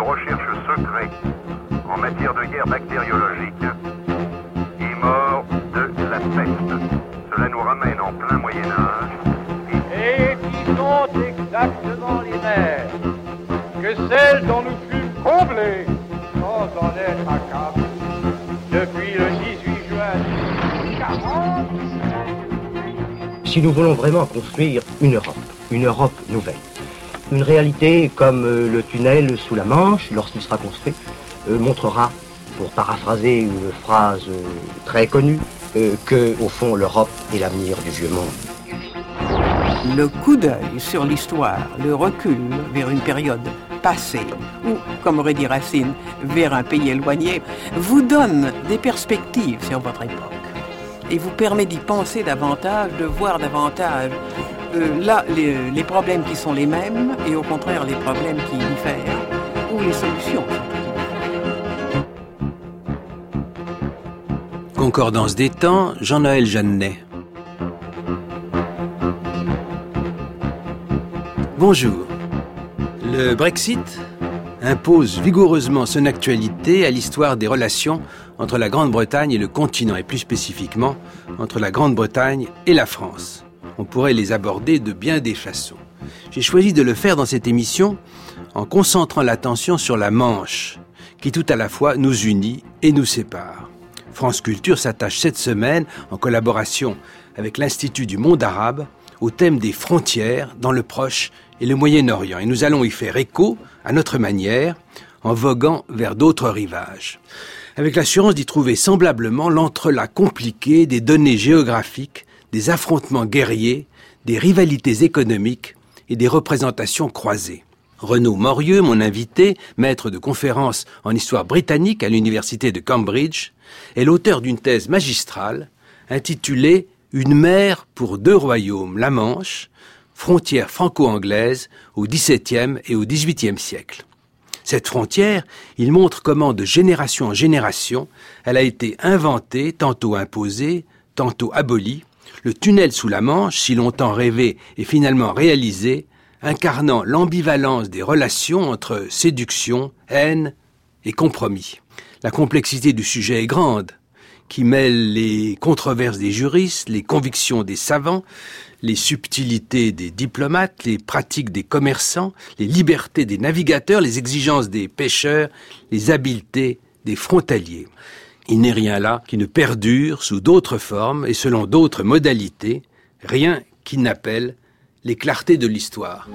recherches secrets en matière de guerre bactériologique est mort de la peste. Cela nous ramène en plein Moyen-Âge. Et qui sont exactement les mêmes que celles dont nous fûmes comblés sans en être accablés depuis le 18 juin 1940. Si nous voulons vraiment construire une Europe nouvelle, une réalité comme le tunnel sous la Manche, lorsqu'il sera construit, montrera, pour paraphraser une phrase très connue, que, au fond, l'Europe est l'avenir du vieux monde. Le coup d'œil sur l'histoire, le recul vers une période passée, ou, comme aurait dit Racine, vers un pays éloigné, vous donne des perspectives sur votre époque et vous permet d'y penser davantage, de voir davantage là les problèmes qui sont les mêmes et au contraire les problèmes qui diffèrent ou les solutions. Concordance des temps, Jean-Noël Jeannet. Bonjour. Le Brexit impose vigoureusement son actualité à l'histoire des relations entre la Grande-Bretagne et le continent, et plus spécifiquement entre la Grande-Bretagne et la France. On pourrait les aborder de bien des façons. J'ai choisi de le faire dans cette émission en concentrant l'attention sur la Manche, qui tout à la fois nous unit et nous sépare. France Culture s'attache cette semaine, en collaboration avec l'Institut du monde arabe, au thème des frontières dans le Proche et le Moyen-Orient. Et nous allons y faire écho, à notre manière, en voguant vers d'autres rivages, avec l'assurance d'y trouver semblablement l'entrelac compliqué des données géographiques, des affrontements guerriers, des rivalités économiques et des représentations croisées. Renaud Morieux, mon invité, maître de conférences en histoire britannique à l'université de Cambridge, est l'auteur d'une thèse magistrale intitulée « Une mer pour deux royaumes, la Manche, frontière franco-anglaise au XVIIe et au XVIIIe siècle ». Cette frontière, il montre comment, de génération en génération, elle a été inventée, tantôt imposée, tantôt abolie. Le tunnel sous la Manche, si longtemps rêvé et finalement réalisé, incarnant l'ambivalence des relations entre séduction, haine et compromis. La complexité du sujet est grande, qui mêle les controverses des juristes, les convictions des savants, les subtilités des diplomates, les pratiques des commerçants, les libertés des navigateurs, les exigences des pêcheurs, les habiletés des frontaliers. Il n'est rien là qui ne perdure sous d'autres formes et selon d'autres modalités, rien qui n'appelle les clartés de l'histoire.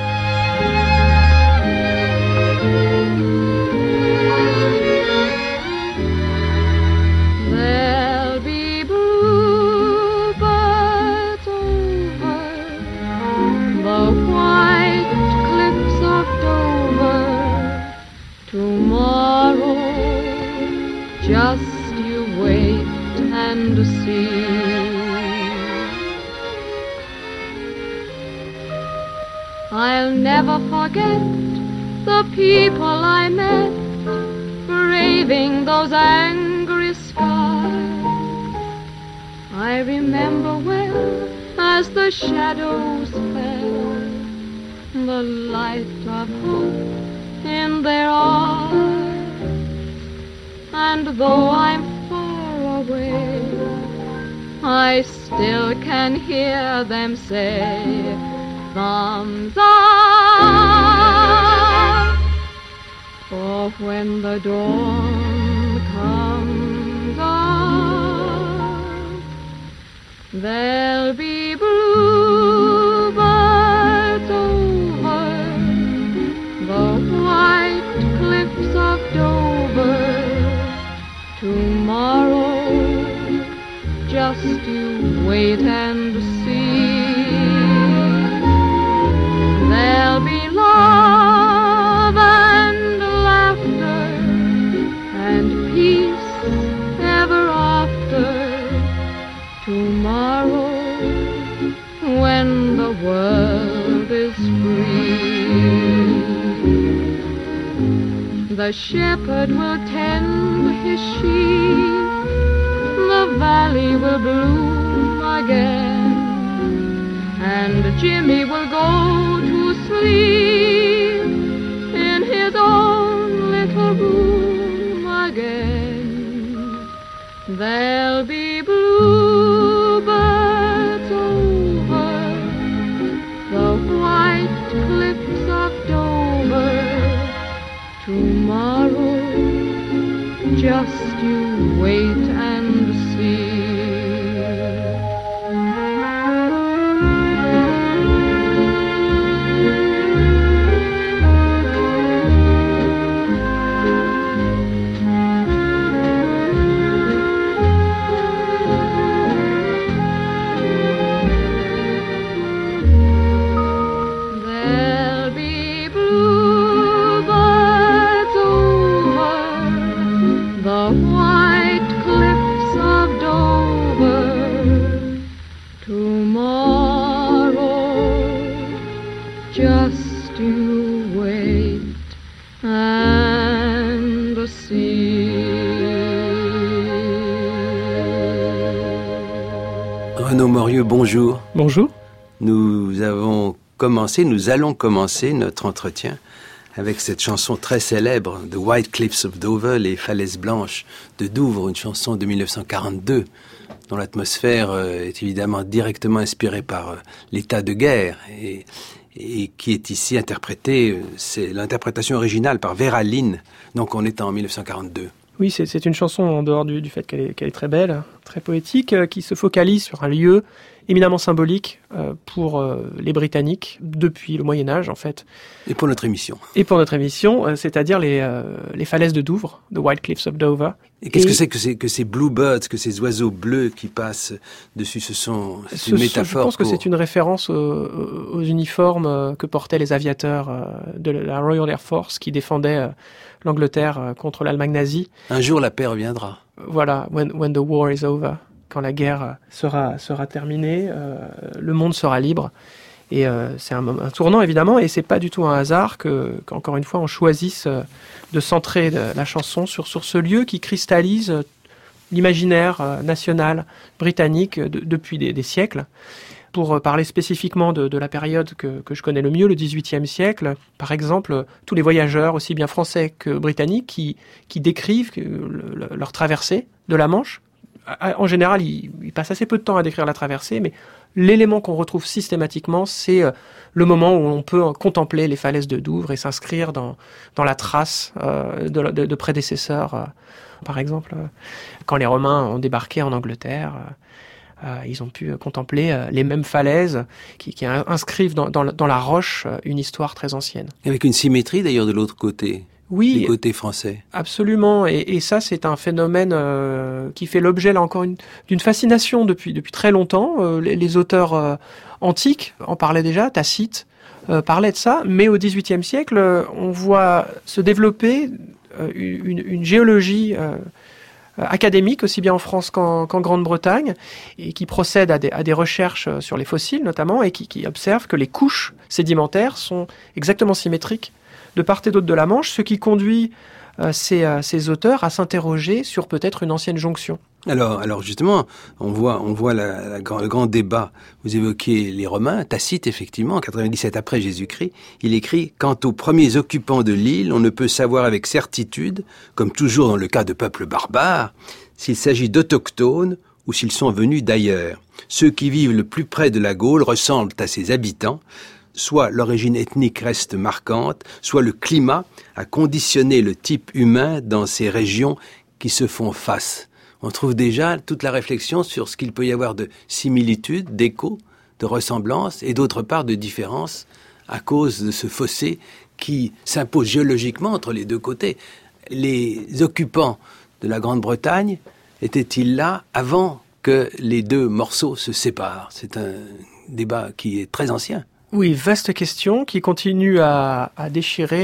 Just you wait and see. I'll never forget the people I met, braving those angry skies. I remember well as the shadows fell, the light of hope in their eyes. And though I'm far away, I still can hear them say, thumbs up. For when the dawn comes up, there'll be bluebirds over the white cliffs of Dover. Tomorrow, just you wait and see. There'll be love and laughter and peace ever after. Tomorrow, when the world is free. The shepherd will tend his sheep, the valley will bloom again, and Jimmy will go to sleep in his own little room again. There'll be bluebirds over the white cliffs of Dover. Tomorrow, just you wait and see. Renaud Morieux, bonjour. Bonjour. Nous allons commencer notre entretien avec cette chanson très célèbre, The White Cliffs of Dover, les falaises blanches de Douvres, une chanson de 1942, dont l'atmosphère est évidemment directement inspirée par l'état de guerre et qui est ici interprétée, c'est l'interprétation originale par Vera Lynn, donc on est en 1942. Oui, c'est une chanson en dehors du fait qu'elle est très belle, très poétique, qui se focalise sur un lieu éminemment symbolique pour les Britanniques depuis le Moyen-Âge, en fait. Et pour notre émission. C'est-à-dire les falaises de Douvres, The White Cliffs of Dover. Et qu'est-ce que ces bluebirds, que ces oiseaux bleus qui passent dessus, c'est une métaphore. Je pense que c'est une référence aux uniformes que portaient les aviateurs de la Royal Air Force qui défendaient l'Angleterre contre l'Allemagne nazie. Un jour, la paix reviendra. Voilà, when the war is over. Quand la guerre sera terminée, le monde sera libre. Et c'est un tournant, évidemment, et c'est pas du tout un hasard qu'encore une fois, on choisisse de centrer la chanson sur ce lieu qui cristallise l'imaginaire national britannique depuis des siècles. Pour parler spécifiquement de la période que je connais le mieux, le XVIIIe siècle, par exemple, tous les voyageurs, aussi bien français que britanniques, qui décrivent leur traversée de la Manche. En général, ils passent assez peu de temps à décrire la traversée, mais l'élément qu'on retrouve systématiquement, c'est le moment où on peut contempler les falaises de Douvres et s'inscrire dans la trace de prédécesseurs. Par exemple, quand les Romains ont débarqué en Angleterre, ils ont pu contempler les mêmes falaises qui inscrivent dans la roche une histoire très ancienne. Avec une symétrie d'ailleurs de l'autre côté. Oui, du côté français. Absolument, et ça c'est un phénomène qui fait l'objet là encore d'une fascination depuis très longtemps. Les auteurs antiques en parlaient déjà, Tacite parlait de ça, mais au XVIIIe siècle, on voit se développer une géologie académique, aussi bien en France qu'en Grande-Bretagne, et qui procède à des recherches sur les fossiles notamment, et qui observe que les couches sédimentaires sont exactement symétriques de part et d'autre de la Manche, ce qui conduit ces auteurs à s'interroger sur peut-être une ancienne jonction. Alors justement, on voit le grand débat. Vous évoquez les Romains. Tacite, effectivement, en 97 après Jésus-Christ, il écrit « Quant aux premiers occupants de l'île, on ne peut savoir avec certitude, comme toujours dans le cas de peuples barbares, s'il s'agit d'autochtones ou s'ils sont venus d'ailleurs. Ceux qui vivent le plus près de la Gaule ressemblent à ses habitants. Soit l'origine ethnique reste marquante, soit le climat a conditionné le type humain dans ces régions qui se font face. » On trouve déjà toute la réflexion sur ce qu'il peut y avoir de similitudes, d'échos, de ressemblances et d'autre part de différences à cause de ce fossé qui s'impose géologiquement entre les deux côtés. Les occupants de la Grande-Bretagne étaient-ils là avant que les deux morceaux se séparent? C'est un débat qui est très ancien. Oui, vaste question qui continue à déchirer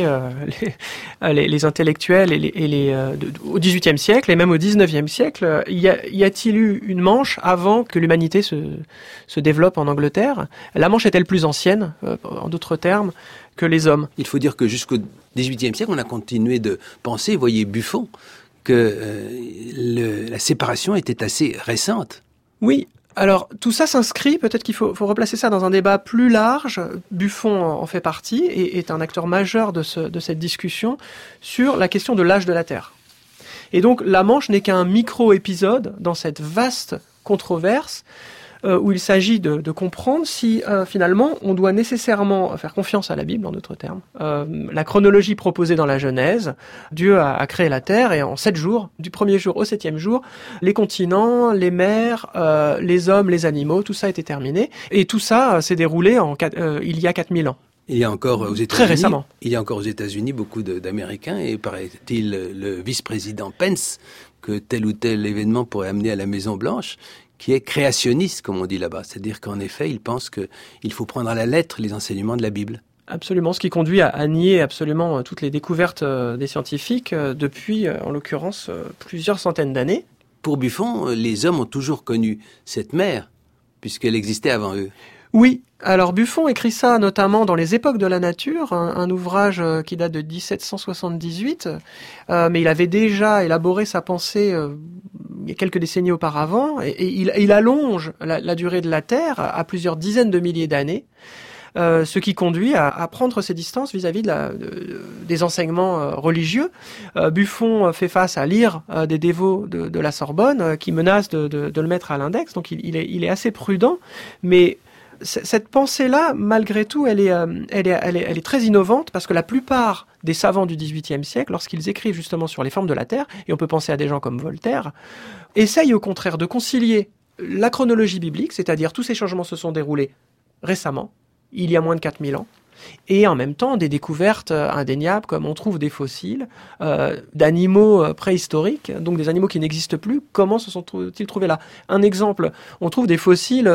les intellectuels au XVIIIe siècle et même au XIXe siècle. Y a-t-il eu une Manche avant que l'humanité se développe en Angleterre? La Manche est-elle plus ancienne, en d'autres termes, que les hommes? Il faut dire que jusqu'au XVIIIe siècle, on a continué de penser, voyez Buffon, que la séparation était assez récente. Oui. Alors, tout ça s'inscrit, peut-être qu'il faut replacer ça dans un débat plus large. Buffon en fait partie et est un acteur majeur de cette discussion sur la question de l'âge de la Terre. Et donc, la Manche n'est qu'un micro-épisode dans cette vaste controverse où il s'agit de comprendre si finalement on doit nécessairement faire confiance à la Bible, en d'autres termes. La chronologie proposée dans la Genèse, Dieu a créé la Terre et en 7 jours, du premier jour au 7e jour, les continents, les mers, les hommes, les animaux, tout ça a été terminé. Et tout ça s'est déroulé il y a 4000 ans. Il y a encore aux États-Unis, très récemment. Il y a encore aux États-Unis beaucoup d'Américains et paraît-il le vice-président Pence que tel ou tel événement pourrait amener à la Maison-Blanche, qui est créationniste, comme on dit là-bas. C'est-à-dire qu'en effet, il pense qu'il faut prendre à la lettre les enseignements de la Bible. Absolument, ce qui conduit à nier absolument toutes les découvertes des scientifiques depuis, en l'occurrence, plusieurs centaines d'années. Pour Buffon, les hommes ont toujours connu cette mer, puisqu'elle existait avant eux. Oui, alors Buffon écrit ça notamment dans Les Époques de la Nature, un ouvrage qui date de 1778, mais il avait déjà élaboré sa pensée il y a quelques décennies auparavant, et il allonge la durée de la Terre à plusieurs dizaines de milliers d'années, ce qui conduit à prendre ses distances vis-à-vis des enseignements religieux. Buffon fait face à l'ire des dévots de la Sorbonne qui menacent de le mettre à l'index, donc il est assez prudent, mais cette pensée-là, malgré tout, elle est très innovante parce que la plupart des savants du XVIIIe siècle, lorsqu'ils écrivent justement sur les formes de la Terre, et on peut penser à des gens comme Voltaire, essayent au contraire de concilier la chronologie biblique, c'est-à-dire tous ces changements se sont déroulés récemment, il y a moins de 4000 ans, et en même temps des découvertes indéniables comme on trouve des fossiles d'animaux préhistoriques, donc des animaux qui n'existent plus. Comment se sont-ils trouvés là? Un exemple, on trouve des fossiles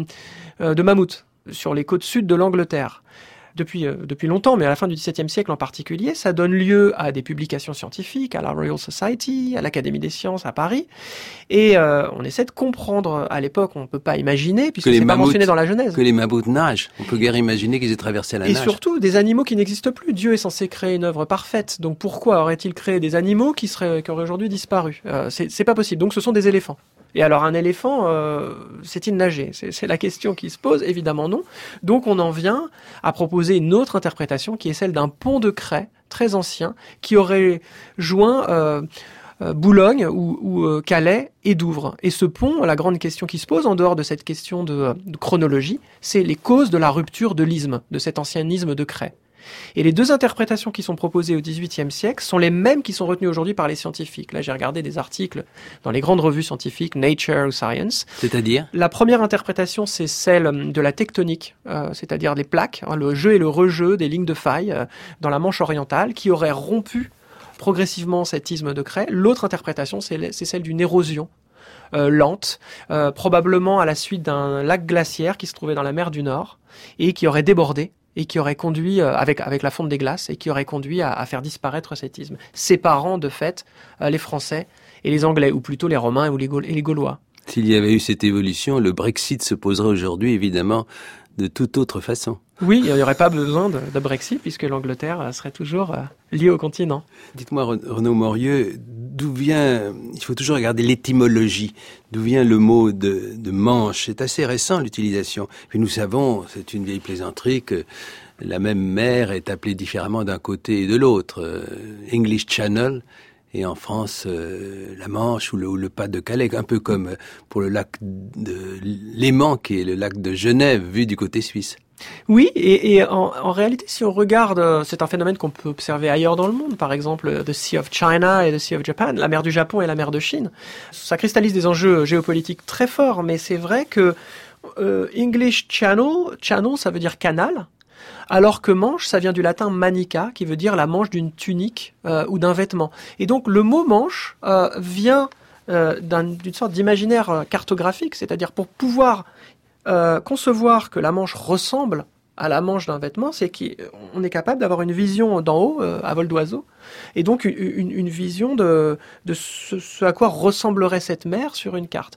de mammouths sur les côtes sud de l'Angleterre. Depuis longtemps, mais à la fin du XVIIe siècle en particulier, ça donne lieu à des publications scientifiques, à la Royal Society, à l'Académie des sciences à Paris, et on essaie de comprendre. À l'époque, on ne peut pas imaginer, puisque c'est pas mentionné dans la Genèse. Que les mammouths nagent, on peut guère imaginer qu'ils aient traversé la nage. Et surtout, des animaux qui n'existent plus. Dieu est censé créer une œuvre parfaite, donc pourquoi aurait-il créé des animaux qui auraient aujourd'hui disparu? C'est pas possible, donc ce sont des éléphants. Et alors un éléphant, sait-il nager? C'est la question qui se pose, évidemment non. Donc on en vient à proposer une autre interprétation qui est celle d'un pont de craie très ancien qui aurait joint Boulogne ou Calais et Douvres. Et ce pont, la grande question qui se pose en dehors de cette question de chronologie, c'est les causes de la rupture de l'isthme, de cet ancien isthme de craie. Et les deux interprétations qui sont proposées au XVIIIe siècle sont les mêmes qui sont retenues aujourd'hui par les scientifiques. Là, j'ai regardé des articles dans les grandes revues scientifiques, Nature ou Science. C'est-à-dire ? La première interprétation, c'est celle de la tectonique, c'est-à-dire les plaques, le jeu et le rejeu des lignes de faille dans la Manche orientale, qui auraient rompu progressivement cet isthme de craie. L'autre interprétation, c'est celle d'une érosion lente, probablement à la suite d'un lac glaciaire qui se trouvait dans la mer du Nord et qui aurait débordé et qui aurait conduit, avec la fonte des glaces, et qui aurait conduit à faire disparaître cet isthme, séparant de fait les Français et les Anglais, ou plutôt les Romains et les Gaulois. S'il y avait eu cette évolution, le Brexit se poserait aujourd'hui, évidemment, de toute autre façon. Oui, il n'y aurait pas besoin de Brexit, puisque l'Angleterre serait toujours liée au continent. Dites-moi, Renaud Morieux, d'où vient, il faut toujours regarder l'étymologie, d'où vient le mot de Manche? C'est assez récent, l'utilisation. Puis nous savons, c'est une vieille plaisanterie, que la même mer est appelée différemment d'un côté et de l'autre. English Channel, et en France, la Manche ou le Pas de Calais, un peu comme pour le lac de Léman, qui est le lac de Genève, vu du côté suisse. Oui, et en réalité, si on regarde, c'est un phénomène qu'on peut observer ailleurs dans le monde, par exemple, the Sea of China et the Sea of Japan, la mer du Japon et la mer de Chine. Ça cristallise des enjeux géopolitiques très forts, mais c'est vrai que English Channel, ça veut dire canal, alors que manche, ça vient du latin manica, qui veut dire la manche d'une tunique ou d'un vêtement. Et donc le mot manche vient d'une sorte d'imaginaire cartographique, c'est-à-dire pour pouvoir concevoir que la manche ressemble à la manche d'un vêtement, c'est qu'on est capable d'avoir une vision d'en haut, à vol d'oiseau, et donc une vision de ce à quoi ressemblerait cette mer sur une carte.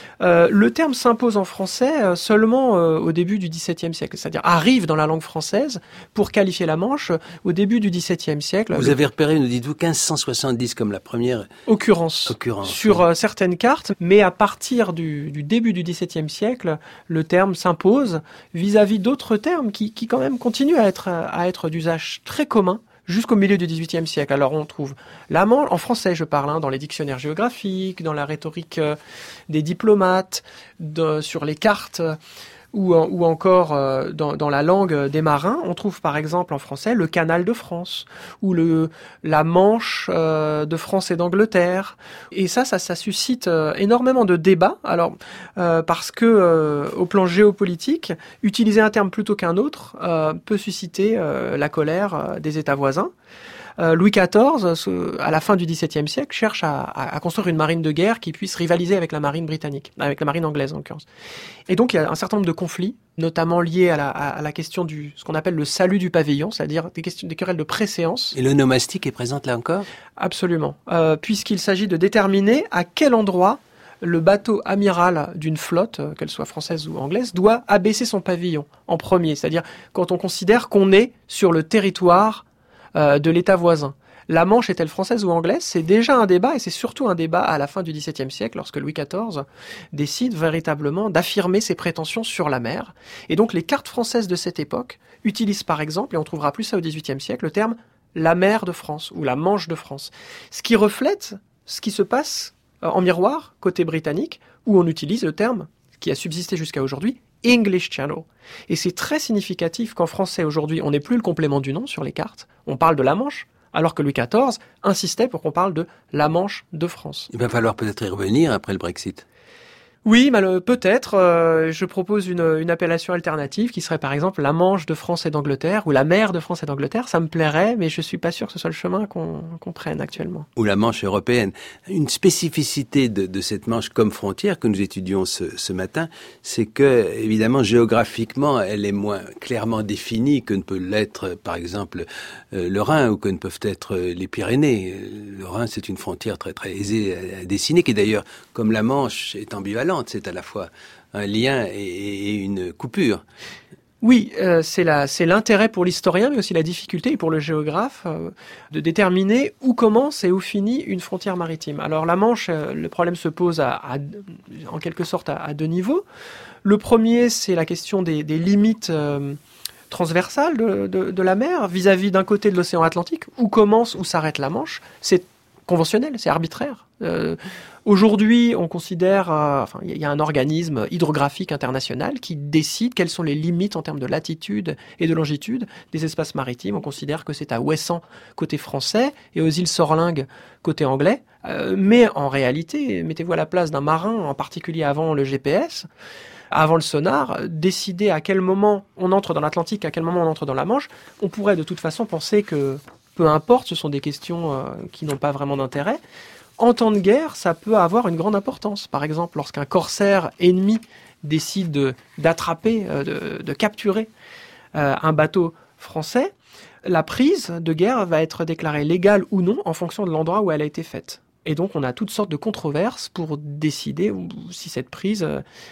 Le terme s'impose en français seulement au début du XVIIe siècle, c'est-à-dire arrive dans la langue française pour qualifier la Manche au début du XVIIe siècle. Vous avez repéré, nous dites-vous, 1570 comme la première occurrence sur certaines cartes, mais à partir du début du XVIIe siècle, le terme s'impose vis-à-vis d'autres termes qui quand même continuent à être d'usage très commun jusqu'au milieu du XVIIIe siècle. Alors on trouve la Manche, en français je parle, dans les dictionnaires géographiques, dans la rhétorique des diplomates, sur les cartes, ou encore dans la langue des marins. On trouve par exemple en français le canal de France, ou la Manche de France et d'Angleterre. Et ça suscite énormément de débats. Alors parce que au plan géopolitique, utiliser un terme plutôt qu'un autre peut susciter la colère des États voisins. Louis XIV, à la fin du XVIIe siècle, cherche à construire une marine de guerre qui puisse rivaliser avec la marine britannique, avec la marine anglaise en l'occurrence. Et donc il y a un certain nombre de conflits, notamment liés à la question ce qu'on appelle le salut du pavillon, c'est-à-dire des querelles de préséance. Et l'onomastique est présente là encore ? Absolument, puisqu'il s'agit de déterminer à quel endroit le bateau amiral d'une flotte, qu'elle soit française ou anglaise, doit abaisser son pavillon en premier, c'est-à-dire quand on considère qu'on est sur le territoire de l'État voisin. La Manche est-elle française ou anglaise ? C'est déjà un débat, et c'est surtout un débat à la fin du XVIIe siècle, lorsque Louis XIV décide véritablement d'affirmer ses prétentions sur la mer. Et donc les cartes françaises de cette époque utilisent par exemple, et on trouvera plus ça au XVIIIe siècle, le terme « la mer de France » ou « la Manche de France », ce qui reflète ce qui se passe en miroir, côté britannique, où on utilise le terme, qui a subsisté jusqu'à aujourd'hui, English Channel. Et c'est très significatif qu'en français aujourd'hui, on n'ait plus le complément du nom sur les cartes. On parle de la Manche, alors que Louis XIV insistait pour qu'on parle de la Manche de France. Il va falloir peut-être y revenir après le Brexit. Oui, peut-être. Je propose une appellation alternative qui serait par exemple la Manche de France et d'Angleterre ou la mer de France et d'Angleterre. Ça me plairait, mais je suis pas sûr que ce soit le chemin qu'on prenne actuellement. Ou la Manche européenne. Une spécificité de cette Manche comme frontière que nous étudions ce matin, c'est que, évidemment, géographiquement, elle est moins clairement définie que ne peut l'être, par exemple, le Rhin ou que ne peuvent être les Pyrénées. Le Rhin, c'est une frontière très, très aisée à dessiner, qui d'ailleurs, comme la Manche, est ambivalente. C'est à la fois un lien et une coupure. Oui, c'est l'intérêt pour l'historien, mais aussi la difficulté et pour le géographe de déterminer où commence et où finit une frontière maritime. Alors la Manche, le problème se pose en quelque sorte à deux niveaux. Le premier, c'est la question des limites transversales de la mer vis-à-vis d'un côté de l'océan Atlantique, où commence, où s'arrête la Manche. C'est conventionnel, c'est arbitraire. Aujourd'hui, on considère, il y a un organisme hydrographique international qui décide quelles sont les limites en termes de latitude et de longitude des espaces maritimes. On considère que c'est à Ouessant côté français et aux îles Sorlingues côté anglais. Mais en réalité, mettez-vous à la place d'un marin, en particulier avant le GPS, avant le sonar, décider à quel moment on entre dans l'Atlantique, à quel moment on entre dans la Manche. On pourrait de toute façon penser que peu importe, ce sont des questions qui n'ont pas vraiment d'intérêt. En temps de guerre, ça peut avoir une grande importance. Par exemple, lorsqu'un corsaire ennemi décide d'attraper, de capturer un bateau français, la prise de guerre va être déclarée légale ou non en fonction de l'endroit où elle a été faite. Et donc, on a toutes sortes de controverses pour décider si cette prise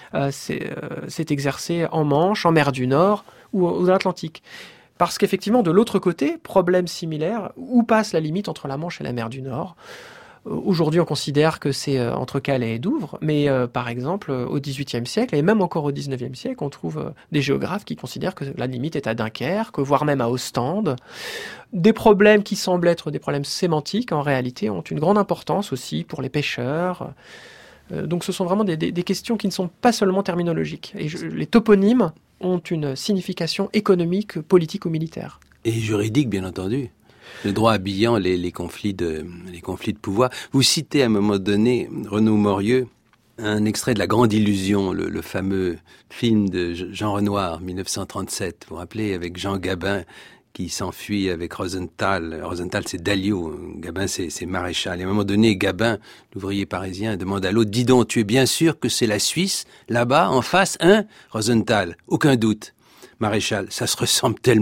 s'est exercée en Manche, en mer du Nord ou en Atlantique. Parce qu'effectivement, de l'autre côté, problème similaire, où passe la limite entre la Manche et la mer du Nord ? Aujourd'hui, on considère que c'est entre Calais et Douvres, mais par exemple, au XVIIIe siècle, et même encore au XIXe siècle, on trouve des géographes qui considèrent que la limite est à Dunkerque, voire même à Ostende. Des problèmes qui semblent être des problèmes sémantiques, en réalité, ont une grande importance aussi pour les pêcheurs. Donc ce sont vraiment des questions qui ne sont pas seulement terminologiques. Et les toponymes ont une signification économique, politique ou militaire. Et juridique, bien entendu. Le droit habillant les conflits de pouvoir. Vous citez à un moment donné Renaud Morieux, un extrait de La Grande Illusion, le fameux film de Jean Renoir, 1937. Vous vous rappelez, avec Jean Gabin qui s'enfuit avec Rosenthal. Rosenthal, c'est Dalliot. Gabin, c'est Maréchal. Et à un moment donné, Gabin, l'ouvrier parisien, demande à l'autre, « Dis donc, tu es bien sûr que c'est la Suisse, là-bas, en face, hein ?» Rosenthal, « Aucun doute. » Maréchal, « Ça se ressemble tellement. »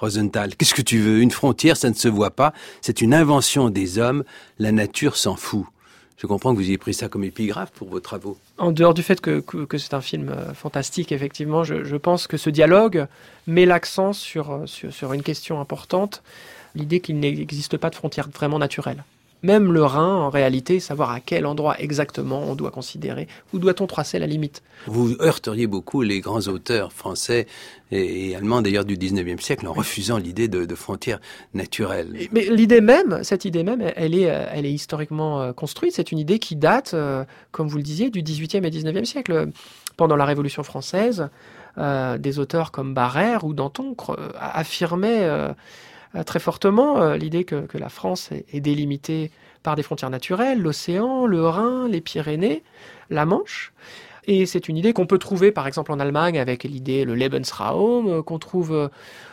Rosenthal. Qu'est-ce que tu veux? Une frontière, ça ne se voit pas. C'est une invention des hommes. La nature s'en fout. Je comprends que vous ayez pris ça comme épigraphe pour vos travaux. En dehors du fait que c'est un film fantastique, effectivement, je pense que ce dialogue met l'accent sur une question importante, l'idée qu'il n'existe pas de frontière vraiment naturelle. Même le Rhin, en réalité, savoir à quel endroit exactement on doit considérer, où doit-on tracer la limite. Vous heurteriez beaucoup les grands auteurs français et allemands d'ailleurs du 19e siècle en refusant l'idée de frontières naturelles. Mais cette idée même, elle est historiquement construite. C'est une idée qui date, comme vous le disiez, du 18e et 19e siècle. Pendant la Révolution française, des auteurs comme Barrère ou Danton affirmaient très fortement l'idée que la France est délimitée par des frontières naturelles, l'océan, le Rhin, les Pyrénées, la Manche. Et c'est une idée qu'on peut trouver par exemple en Allemagne avec l'idée, le Lebensraum, qu'on trouve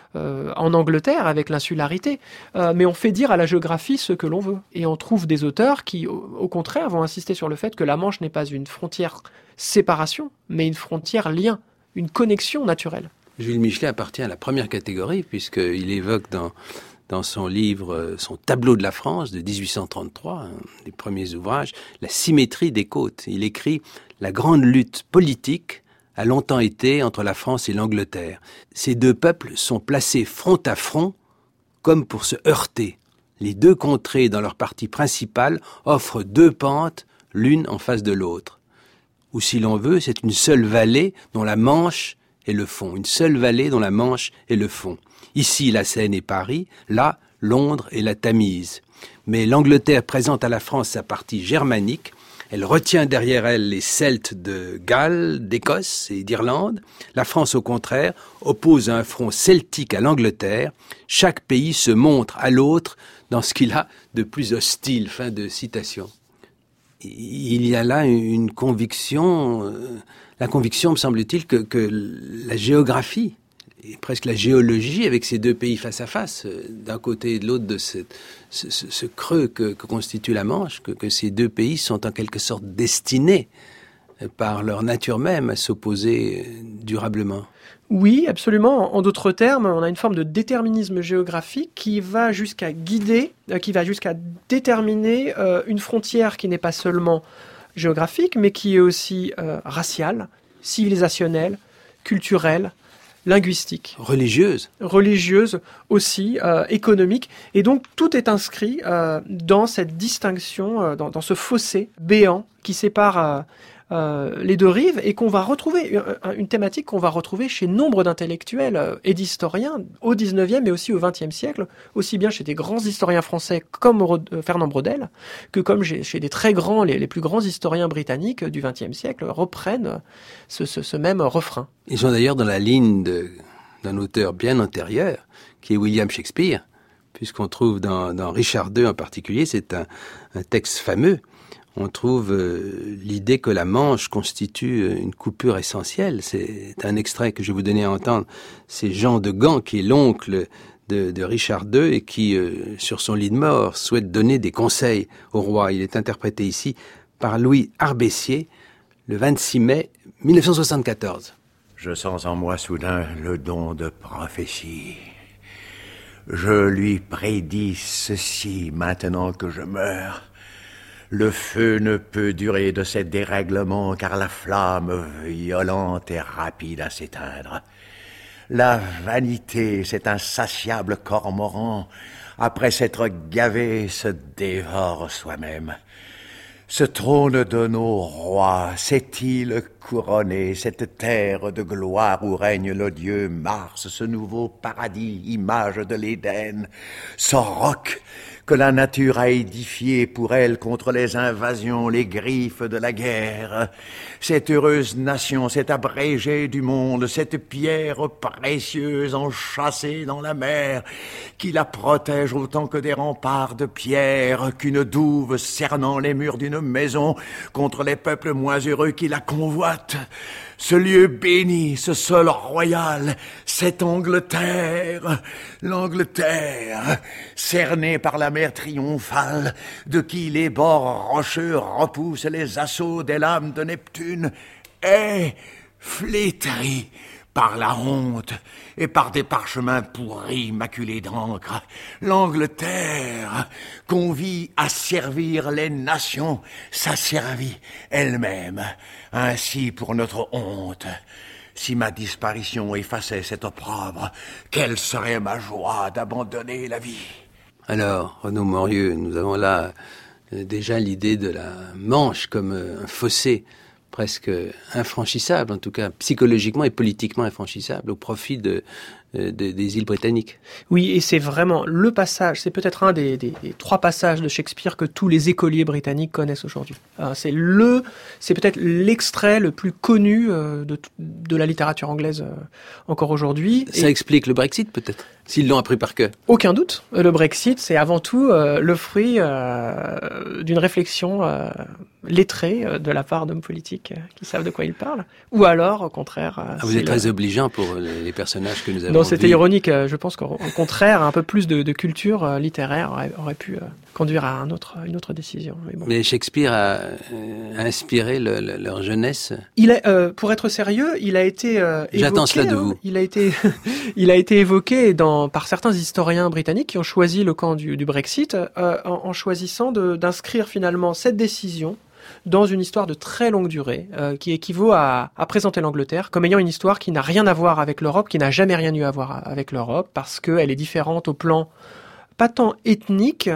en Angleterre avec l'insularité. Mais on fait dire à la géographie ce que l'on veut. Et on trouve des auteurs qui, au contraire, vont insister sur le fait que la Manche n'est pas une frontière séparation, mais une frontière lien, une connexion naturelle. Jules Michelet appartient à la première catégorie puisqu'il évoque dans son livre, son tableau de la France de 1833, un des premiers ouvrages, la symétrie des côtes. Il écrit « La grande lutte politique a longtemps été entre la France et l'Angleterre. Ces deux peuples sont placés front à front comme pour se heurter. Les deux contrées dans leur partie principale offrent deux pentes, l'une en face de l'autre. Ou si l'on veut, c'est une seule vallée dont la Manche et le fond. Une seule vallée dont la Manche est le fond. Ici, la Seine et Paris, là, Londres et la Tamise. Mais l'Angleterre présente à la France sa partie germanique. Elle retient derrière elle les Celtes de Galles, d'Écosse et d'Irlande. La France, au contraire, oppose un front celtique à l'Angleterre. Chaque pays se montre à l'autre dans ce qu'il a de plus hostile. » Fin de citation. Il y a là une conviction... La conviction, me semble-t-il, que la géographie, et presque la géologie, avec ces deux pays face à face, d'un côté et de l'autre de ce creux que constitue la Manche, que ces deux pays sont en quelque sorte destinés, par leur nature même, à s'opposer durablement. Oui, absolument. En d'autres termes, on a une forme de déterminisme géographique qui va jusqu'à guider, qui va jusqu'à déterminer une frontière qui n'est pas seulement géographique, mais qui est aussi raciale, civilisationnelle, culturelle, linguistique. Religieuse aussi, économique. Et donc, tout est inscrit dans cette distinction, dans ce fossé béant qui sépare les deux rives et qu'on va retrouver, une thématique qu'on va retrouver chez nombre d'intellectuels et d'historiens au 19e et aussi au 20e siècle, aussi bien chez des grands historiens français comme Fernand Braudel, que comme chez des très grands, les plus grands historiens britanniques du 20e siècle reprennent ce même refrain. Ils sont d'ailleurs dans la ligne d'un auteur bien antérieur, qui est William Shakespeare, puisqu'on trouve dans Richard II en particulier, c'est un texte fameux, on trouve l'idée que la Manche constitue une coupure essentielle. C'est un extrait que je vais vous donner à entendre. C'est Jean de Gand, qui est l'oncle de Richard II et qui, sur son lit de mort, souhaite donner des conseils au roi. Il est interprété ici par Louis Arbessier, le 26 mai 1974. Je sens en moi soudain le don de prophétie. Je lui prédis ceci maintenant que je meurs. Le feu ne peut durer de ces dérèglements car la flamme violente est rapide à s'éteindre. La vanité, cet insatiable cormoran, après s'être gavé, se dévore soi-même. Ce trône de nos rois, cette île couronnée, cette terre de gloire où règne le dieu Mars, ce nouveau paradis, image de l'Éden, ce roc que la nature a édifié pour elle contre les invasions, les griffes de la guerre. Cette heureuse nation, cet abrégé du monde, cette pierre précieuse enchâssée dans la mer, qui la protège autant que des remparts de pierre, qu'une douve cernant les murs d'une maison contre les peuples moins heureux qui la convoitent. Ce lieu béni, ce sol royal, cette Angleterre, l'Angleterre, cernée par la mer triomphale, de qui les bords rocheux repoussent les assauts des lames de Neptune, est flétrie par la honte et par des parchemins pourris maculés d'encre, l'Angleterre, convie à servir les nations, s'asservit elle-même. Ainsi pour notre honte. Si ma disparition effaçait cet opprobre, quelle serait ma joie d'abandonner la vie? Alors, Renaud Morieux, nous avons là déjà l'idée de la Manche comme un fossé presque infranchissable, en tout cas psychologiquement et politiquement infranchissable, au profit des îles britanniques. Oui, et c'est vraiment le passage, c'est peut-être un des 3 passages de Shakespeare que tous les écoliers britanniques connaissent aujourd'hui. C'est peut-être l'extrait le plus connu de la littérature anglaise encore aujourd'hui. Ça explique le Brexit, peut-être, s'ils l'ont appris par cœur. Aucun doute. Le Brexit, c'est avant tout le fruit d'une réflexion lettrée de la part d'hommes politiques qui savent de quoi ils parlent. Ou alors, au contraire... vous êtes très obligeant pour les personnages que nous avons. Non, c'était ironique. Je pense qu'au contraire, un peu plus de culture littéraire aurait pu conduire à une autre décision. Mais Shakespeare a inspiré leur jeunesse. Pour être sérieux, il a été évoqué. J'attends cela de vous. Il a été évoqué par certains historiens britanniques qui ont choisi le camp du Brexit en choisissant d'inscrire finalement cette décision dans une histoire de très longue durée, qui équivaut à présenter l'Angleterre comme ayant une histoire qui n'a rien à voir avec l'Europe, qui n'a jamais rien eu à voir avec l'Europe, parce qu'elle est différente au plan pas tant ethnique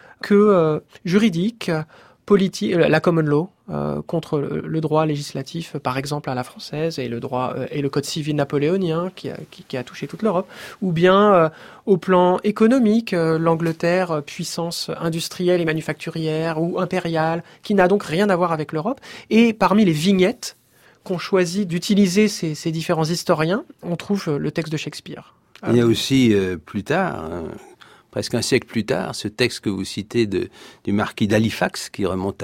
que juridique, politique, la common law, contre le droit législatif, par exemple à la française, et le droit et le code civil napoléonien qui a touché toute l'Europe, ou bien au plan économique, l'Angleterre, puissance industrielle et manufacturière ou impériale, qui n'a donc rien à voir avec l'Europe. Et parmi les vignettes qu'ont choisi d'utiliser ces différents historiens, on trouve le texte de Shakespeare. Il y a aussi plus tard, presque un siècle plus tard, ce texte que vous citez du marquis d'Halifax, qui remonte à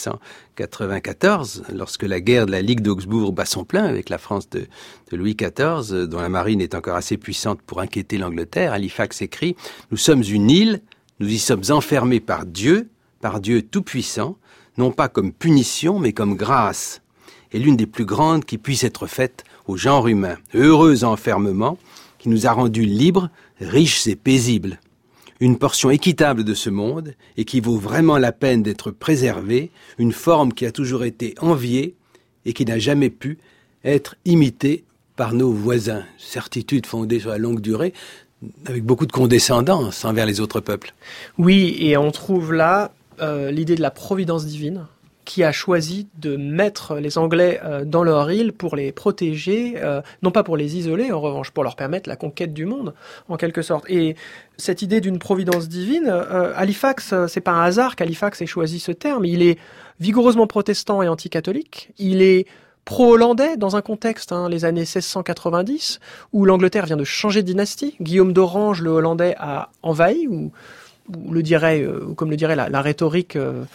1694, lorsque la guerre de la Ligue d'Augsbourg bat son plein avec la France de Louis XIV, dont la marine est encore assez puissante pour inquiéter l'Angleterre. Halifax écrit « Nous sommes une île, nous y sommes enfermés par Dieu tout-puissant, non pas comme punition, mais comme grâce, et l'une des plus grandes qui puisse être faite au genre humain. Heureux enfermement qui nous a rendus libres, riches et paisibles. Une portion équitable de ce monde et qui vaut vraiment la peine d'être préservée, une forme qui a toujours été enviée et qui n'a jamais pu être imitée par nos voisins. Certitude fondée sur la longue durée, avec beaucoup de condescendance envers les autres peuples. Oui, et on trouve là l'idée de la providence divine, qui a choisi de mettre les Anglais dans leur île pour les protéger, non pas pour les isoler, en revanche, pour leur permettre la conquête du monde, en quelque sorte. Et cette idée d'une providence divine, Halifax, c'est pas un hasard qu'Halifax ait choisi ce terme. Il est vigoureusement protestant et anticatholique. Il est pro-hollandais dans un contexte, les années 1690, où l'Angleterre vient de changer de dynastie. Guillaume d'Orange, le Hollandais, a envahi, ou comme le dirait la rhétorique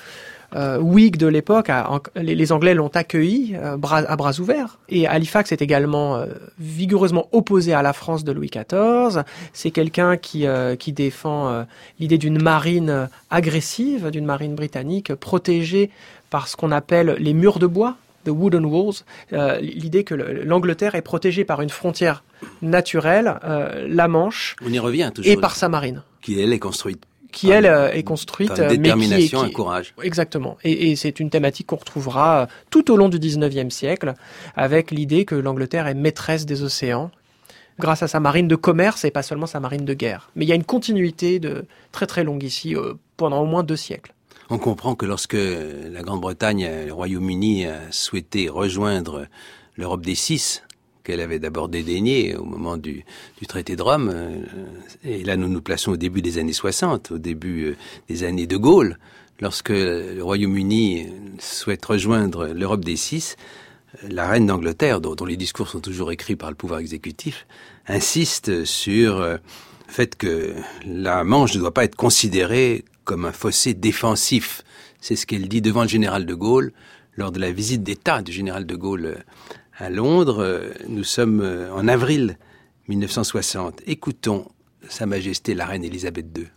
Whig de l'époque, les Anglais l'ont accueilli à bras ouverts. Et Halifax est également vigoureusement opposé à la France de Louis XIV. C'est quelqu'un qui défend l'idée d'une marine agressive, d'une marine britannique protégée par ce qu'on appelle les murs de bois, the wooden walls, l'idée que l'Angleterre est protégée par une frontière naturelle, la Manche, on y revient toujours, et par sa marine. Qui, elle, est construite. Qui, elle, est construite, par une détermination, un courage. Exactement. Et c'est une thématique qu'on retrouvera tout au long du 19e siècle, avec l'idée que l'Angleterre est maîtresse des océans, grâce à sa marine de commerce et pas seulement sa marine de guerre. Mais il y a une continuité de très très longue ici, pendant au moins 2 siècles. On comprend que lorsque la Grande-Bretagne, le Royaume-Uni, a souhaité rejoindre l'Europe des 6, qu'elle avait d'abord dédaigné au moment du traité de Rome, et là nous nous plaçons au début des années 60, au début des années de Gaulle, lorsque le Royaume-Uni souhaite rejoindre l'Europe des 6, la reine d'Angleterre, dont les discours sont toujours écrits par le pouvoir exécutif, insiste sur le fait que la Manche ne doit pas être considérée comme un fossé défensif. C'est ce qu'elle dit devant le général de Gaulle lors de la visite d'État du général de Gaulle à Londres. Nous sommes en avril 1960. Écoutons Sa Majesté la Reine Élisabeth II.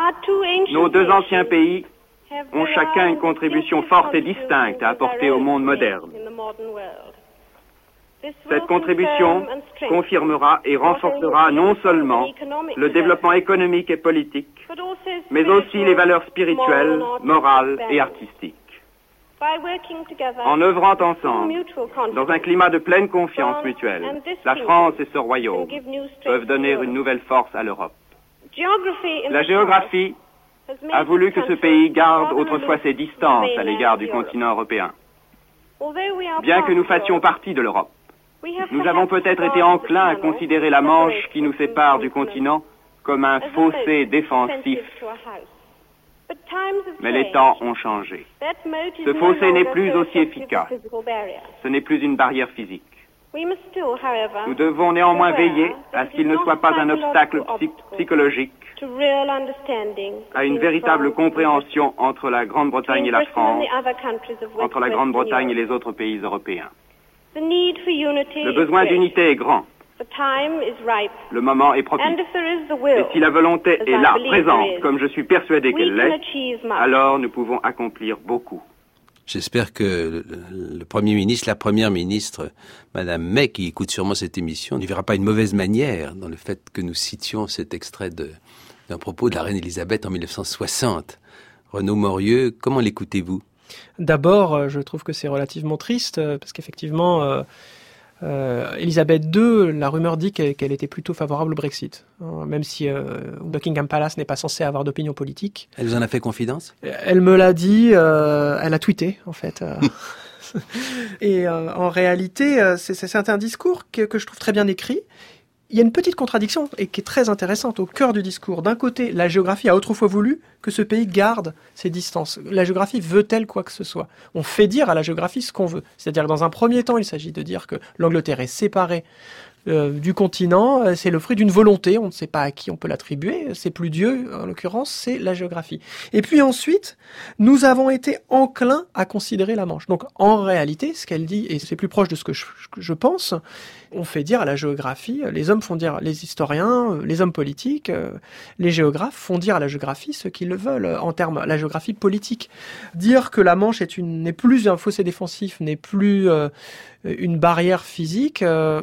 Nos 2 anciens pays ont chacun une contribution forte et distincte à apporter au monde moderne. Cette contribution confirmera et renforcera non seulement le développement économique et politique, mais aussi les valeurs spirituelles, morales et artistiques. En œuvrant ensemble, dans un climat de pleine confiance mutuelle, la France et ce royaume peuvent donner une nouvelle force à l'Europe. La géographie a voulu que ce pays garde autrefois ses distances à l'égard du continent européen. Bien que nous fassions partie de l'Europe, nous avons peut-être été enclins à considérer la Manche qui nous sépare du continent comme un fossé défensif. Mais les temps ont changé. Ce fossé n'est plus aussi efficace. Ce n'est plus une barrière physique. Nous devons néanmoins veiller à ce qu'il ne soit pas un obstacle psychologique à une véritable compréhension entre la Grande-Bretagne et la France, entre la Grande-Bretagne et les autres pays européens. Le besoin d'unité est grand. Le moment est propice. Et si la volonté est là, présente, comme je suis persuadé qu'elle l'est, alors nous pouvons accomplir beaucoup. J'espère que le Premier ministre, la Première ministre, Madame May, qui écoute sûrement cette émission, ne verra pas une mauvaise manière dans le fait que nous citions cet extrait d'un propos de la reine Élisabeth en 1960. Renaud Morieux, comment l'écoutez-vous ? D'abord, je trouve que c'est relativement triste, parce qu'effectivement, Élisabeth II, la rumeur dit qu'elle était plutôt favorable au Brexit, même si Buckingham Palace n'est pas censé avoir d'opinion politique. Elle vous en a fait confidence ? Elle me l'a dit, elle a tweeté en fait. Et en réalité, c'est un discours que je trouve très bien écrit. Il y a une petite contradiction et qui est très intéressante au cœur du discours. D'un côté, la géographie a autrefois voulu que ce pays garde ses distances. La géographie veut-elle quoi que ce soit ? On fait dire à la géographie ce qu'on veut. C'est-à-dire que dans un premier temps, il s'agit de dire que l'Angleterre est séparée du continent. C'est le fruit d'une volonté. On ne sait pas à qui on peut l'attribuer. C'est plus Dieu, en l'occurrence, c'est la géographie. Et puis ensuite, nous avons été enclins à considérer la Manche. Donc en réalité, ce qu'elle dit, et c'est plus proche de ce que je pense, on fait dire à la géographie, les hommes font dire, les historiens, les hommes politiques, les géographes font dire à la géographie ce qu'ils veulent en termes, la géographie politique. Dire que la Manche n'est plus un fossé défensif, n'est plus une barrière physique,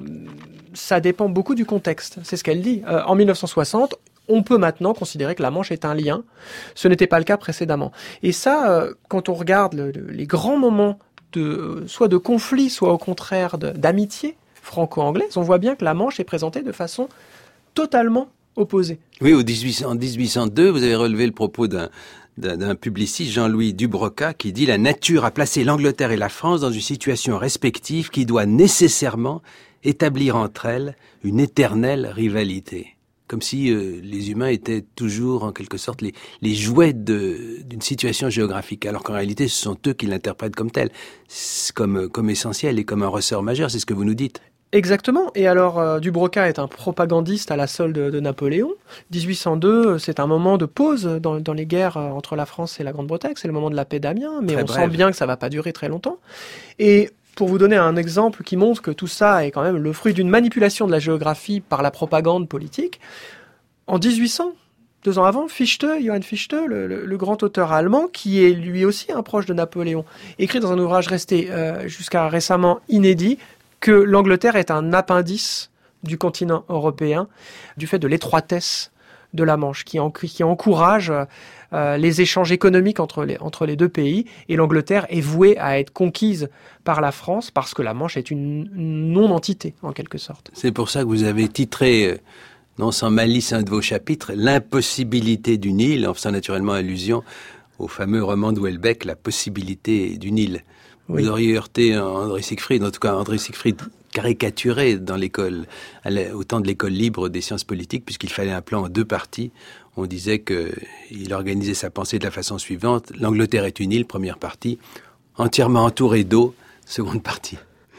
ça dépend beaucoup du contexte. C'est ce qu'elle dit. En 1960, on peut maintenant considérer que la Manche est un lien. Ce n'était pas le cas précédemment. Et ça, quand on regarde les grands moments soit de conflit, soit au contraire d'amitié franco-anglaise, on voit bien que la Manche est présentée de façon totalement opposée. Oui, en 1802, vous avez relevé le propos d'un publiciste, Jean-Louis Dubroca, qui dit « La nature a placé l'Angleterre et la France dans une situation respective qui doit nécessairement établir entre elles une éternelle rivalité. » Comme si les humains étaient toujours, en quelque sorte, les jouets d'une situation géographique, alors qu'en réalité, ce sont eux qui l'interprètent comme telle, comme essentiel et comme un ressort majeur, c'est ce que vous nous dites. Exactement. Et alors, Dubroca est un propagandiste à la solde de Napoléon. 1802, c'est un moment de pause dans les guerres entre la France et la Grande-Bretagne. C'est le moment de la paix d'Amiens, mais on sent bien que ça va pas durer très longtemps. Et pour vous donner un exemple qui montre que tout ça est quand même le fruit d'une manipulation de la géographie par la propagande politique, en 1800, 2 ans avant, Johann Fichte, le grand auteur allemand, qui est lui aussi un proche de Napoléon, écrit dans un ouvrage resté jusqu'à récemment inédit, que l'Angleterre est un appendice du continent européen, du fait de l'étroitesse de la Manche, qui encourage les échanges économiques entre les deux pays, et l'Angleterre est vouée à être conquise par la France, parce que la Manche est une non-entité, en quelque sorte. C'est pour ça que vous avez titré, non sans malice, un de vos chapitres, « L'impossibilité d'une île », en faisant naturellement allusion au fameux roman de Houellebecq, « La possibilité d'une île ». Oui. Vous auriez heurté André Siegfried, en tout cas André Siegfried caricaturé dans l'école, au temps de l'école libre des sciences politiques, puisqu'il fallait un plan en 2 parties. On disait qu'il organisait sa pensée de la façon suivante. L'Angleterre est une île, première partie, entièrement entourée d'eau, seconde partie.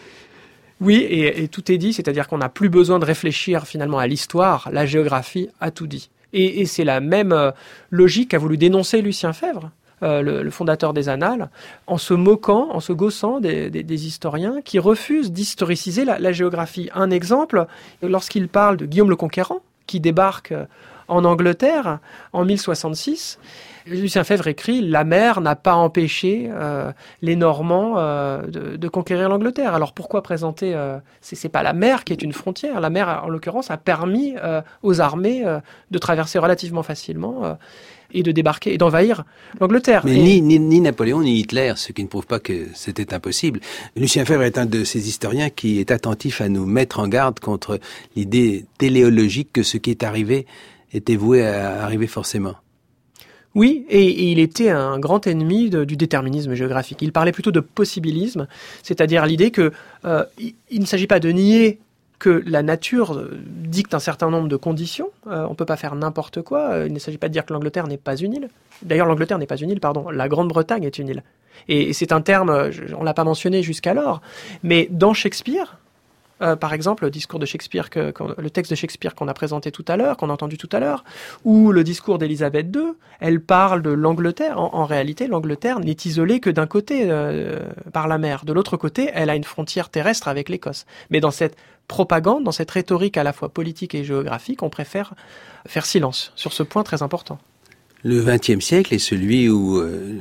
Oui, et tout est dit, c'est-à-dire qu'on n'a plus besoin de réfléchir finalement à l'histoire, la géographie a tout dit. Et c'est la même logique qu'a voulu dénoncer Lucien Febvre, le fondateur des Annales, en se moquant, en se gaussant des historiens qui refusent d'historiciser la géographie. Un exemple, lorsqu'il parle de Guillaume le Conquérant, qui débarque en Angleterre en 1066, Lucien Febvre écrit « La mer n'a pas empêché les Normands de conquérir l'Angleterre ». Alors pourquoi présenter c'est pas la mer qui est une frontière. La mer, en l'occurrence, a permis aux armées de traverser relativement facilement et de débarquer et d'envahir l'Angleterre. Mais ni Napoléon ni Hitler, ce qui ne prouve pas que c'était impossible. Lucien Febvre est un de ces historiens qui est attentif à nous mettre en garde contre l'idée téléologique que ce qui est arrivé était voué à arriver forcément. Oui, et il était un grand ennemi du déterminisme géographique. Il parlait plutôt de possibilisme, c'est-à-dire l'idée que il ne s'agit pas de nier que la nature dicte un certain nombre de conditions. On ne peut pas faire n'importe quoi. Il ne s'agit pas de dire que l'Angleterre n'est pas une île. D'ailleurs, l'Angleterre n'est pas une île, pardon. La Grande-Bretagne est une île. Et c'est un terme, on ne l'a pas mentionné jusqu'alors, mais dans Shakespeare, par exemple, le discours de Shakespeare, le texte de Shakespeare qu'on a présenté tout à l'heure, qu'on a entendu tout à l'heure, ou le discours d'Élisabeth II, elle parle de l'Angleterre. En réalité, l'Angleterre n'est isolée que d'un côté par la mer. De l'autre côté, elle a une frontière terrestre avec l'Écosse. Mais dans cette propagande, dans cette rhétorique à la fois politique et géographique, on préfère faire silence sur ce point très important. Le XXe siècle est celui où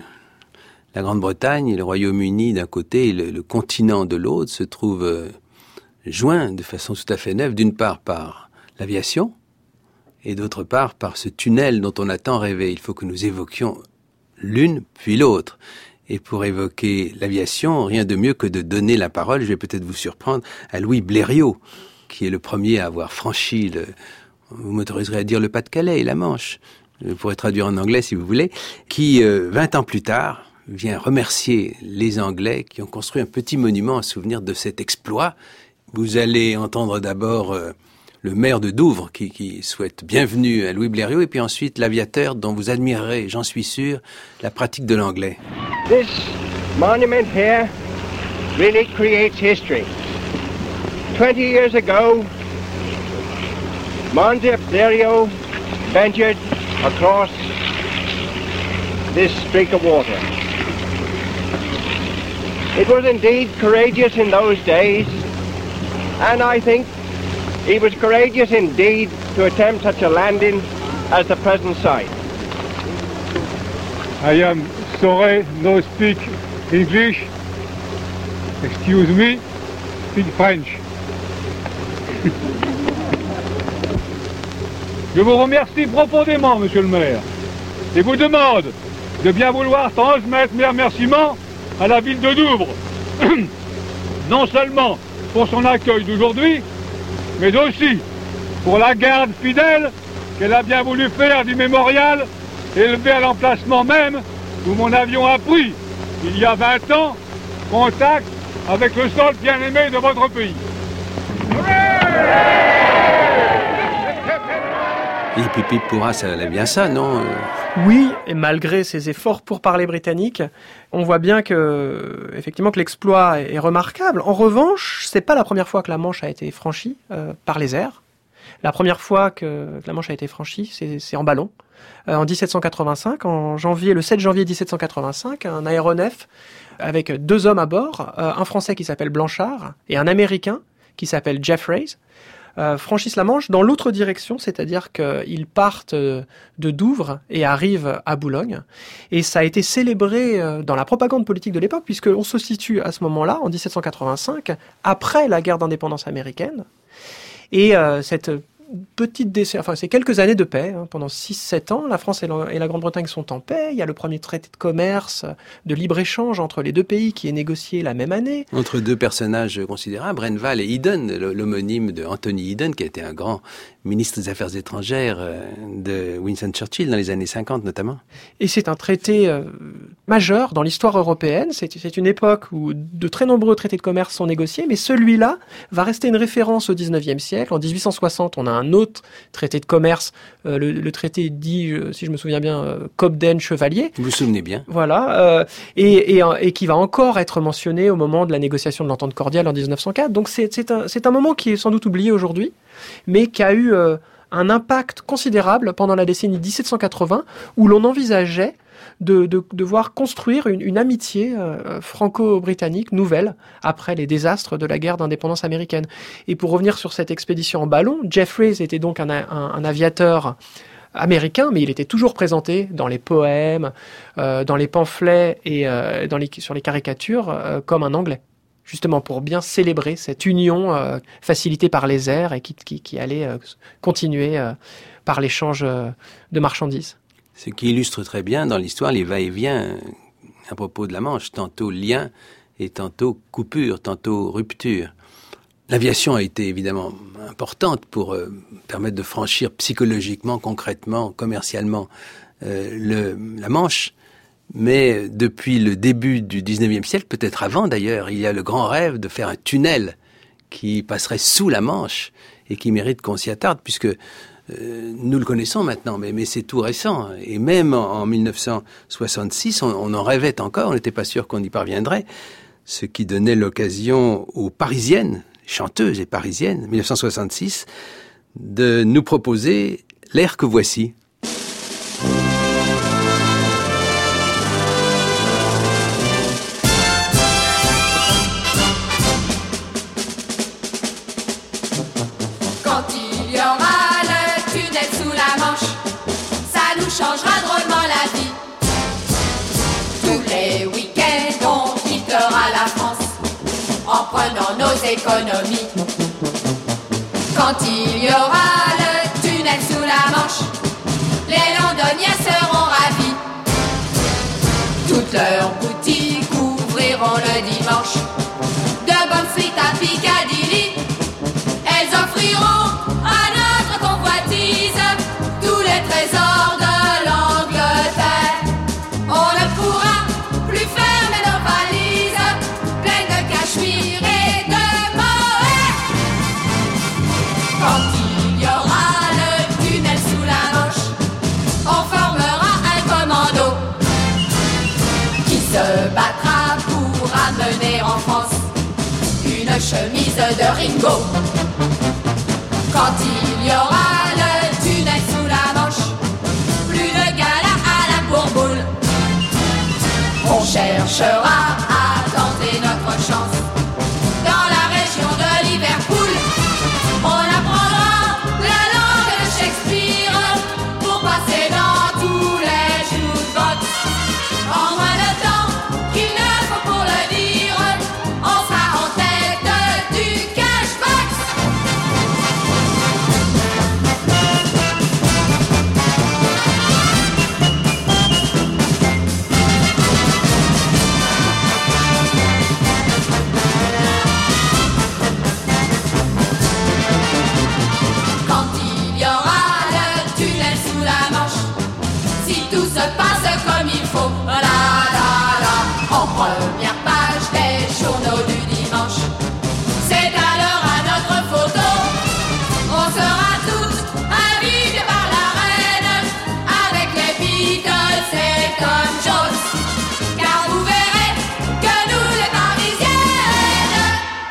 la Grande-Bretagne et le Royaume-Uni d'un côté et le continent de l'autre se trouvent joints de façon tout à fait neuve, d'une part par l'aviation et d'autre part par ce tunnel dont on a tant rêvé. Il faut que nous évoquions l'une puis l'autre. Et pour évoquer l'aviation, rien de mieux que de donner la parole, je vais peut-être vous surprendre, à Louis Blériot, qui est le premier à avoir franchi vous m'autoriserez à dire le Pas-de-Calais et la Manche, je pourrais traduire en anglais si vous voulez, qui, 20 ans plus tard, vient remercier les Anglais qui ont construit un petit monument en souvenir de cet exploit. Vous allez entendre d'abord le maire de Douvres qui souhaite bienvenue à Louis Blériot et puis ensuite l'aviateur dont vous admirerez, j'en suis sûr, la pratique de l'anglais. This monument here really creates history. 20 years ago, Monsieur Blériot ventured across this streak of water. It was indeed courageous in those days. And I think he was courageous indeed to attempt such a landing as the present site. I am sorry, no speak English. Excuse me, speak French. Je vous remercie profondément, monsieur le maire, et vous demande de bien vouloir transmettre mes remerciements à la ville de Douvres. Non seulement pour son accueil d'aujourd'hui, mais aussi pour la garde fidèle qu'elle a bien voulu faire du mémorial élevé à l'emplacement même où mon avion a pris, il y a 20 ans, contact avec le sol bien-aimé de votre pays. Et Pipi Pourra, ça allait bien ça, non ? Oui, et malgré ses efforts pour parler britannique, on voit bien que l'exploit est remarquable. En revanche, c'est pas la première fois que la Manche a été franchie par les airs. La première fois que la Manche a été franchie, c'est en ballon. En 1785, le 7 janvier 1785, un aéronef avec 2 hommes à bord, un Français qui s'appelle Blanchard et un Américain qui s'appelle Jeffreys, franchissent la Manche dans l'autre direction, c'est-à-dire qu'ils partent de Douvres et arrivent à Boulogne. Et ça a été célébré dans la propagande politique de l'époque, puisqu'on se situe à ce moment-là, en 1785, après la guerre d'indépendance américaine. Et cette c'est quelques années de paix, pendant 6-7 ans. La France et la Grande-Bretagne sont en paix. Il y a le premier traité de commerce, de libre-échange entre les deux pays qui est négocié la même année. Entre deux personnages considérables, Brenval et Eden, l'homonyme de Anthony Eden, qui a été un grand ministre des Affaires étrangères de Winston Churchill dans les années 50 notamment. Et c'est un traité majeur dans l'histoire européenne. C'est une époque où de très nombreux traités de commerce sont négociés, mais celui-là va rester une référence au 19e siècle. En 1860, on a un autre traité de commerce, le traité dit, si je me souviens bien, Cobden-Chevalier. Vous vous souvenez bien. Voilà, et qui va encore être mentionné au moment de la négociation de l'entente cordiale en 1904. Donc c'est un moment qui est sans doute oublié aujourd'hui, mais qui a eu un impact considérable pendant la décennie 1780, où l'on envisageait de voir construire une amitié franco-britannique nouvelle après les désastres de la guerre d'indépendance américaine. Et pour revenir sur cette expédition en ballon, Jeffreys était donc un aviateur américain, mais il était toujours présenté dans les poèmes, dans les pamphlets et sur les caricatures comme un Anglais, justement pour bien célébrer cette union facilitée par les airs et qui allait continuer par l'échange de marchandises. Ce qui illustre très bien dans l'histoire les va-et-vient à propos de la Manche, tantôt lien et tantôt coupure, tantôt rupture. L'aviation a été évidemment importante pour permettre de franchir psychologiquement, concrètement, commercialement la Manche. Mais depuis le début du 19e siècle, peut-être avant d'ailleurs, il y a le grand rêve de faire un tunnel qui passerait sous la Manche et qui mérite qu'on s'y attarde, puisque nous le connaissons maintenant, mais c'est tout récent. Et même en 1966, on en rêvait encore, on n'était pas sûr qu'on y parviendrait, ce qui donnait l'occasion aux Parisiennes, chanteuses et parisiennes, 1966, de nous proposer l'air que voici. Quand il y aura le tunnel sous la Manche, ça nous changera drôlement la vie. Tous les week-ends, on quittera la France en prenant nos économies. Quand il y aura le tunnel sous la Manche, les Londoniens seront ravis. Toutes leurs boutiques ouvriront le dimanche. De bonnes frites à Piccadilly, elles offriront à notre convoitise tous les trésors de l'Angleterre. On ne pourra plus fermer nos valises pleines de cachemire et de mohair. Quand il y aura le tunnel sous la Manche, on formera un commando qui se battra pour amener en France une chemise de Ringo. Quand il y aura le tunnel sous la Manche, plus de gala à la bourboule. On cherchera à tenter notre chance dans la région de Liverpool. On apprendra la langue de Shakespeare pour passer dans tous les jukebox. En moins de temps qu'il ne faut pour le dire, on sera en tête du cashbox. Quand il y aura le tunnel sous la Manche, si tout se passe comme il faut, la la la, en première page des journaux du dimanche, c'est alors à notre photo. On sera tous invités par la reine, avec les Beatles et Tom Jones, car vous verrez que nous les Parisiennes,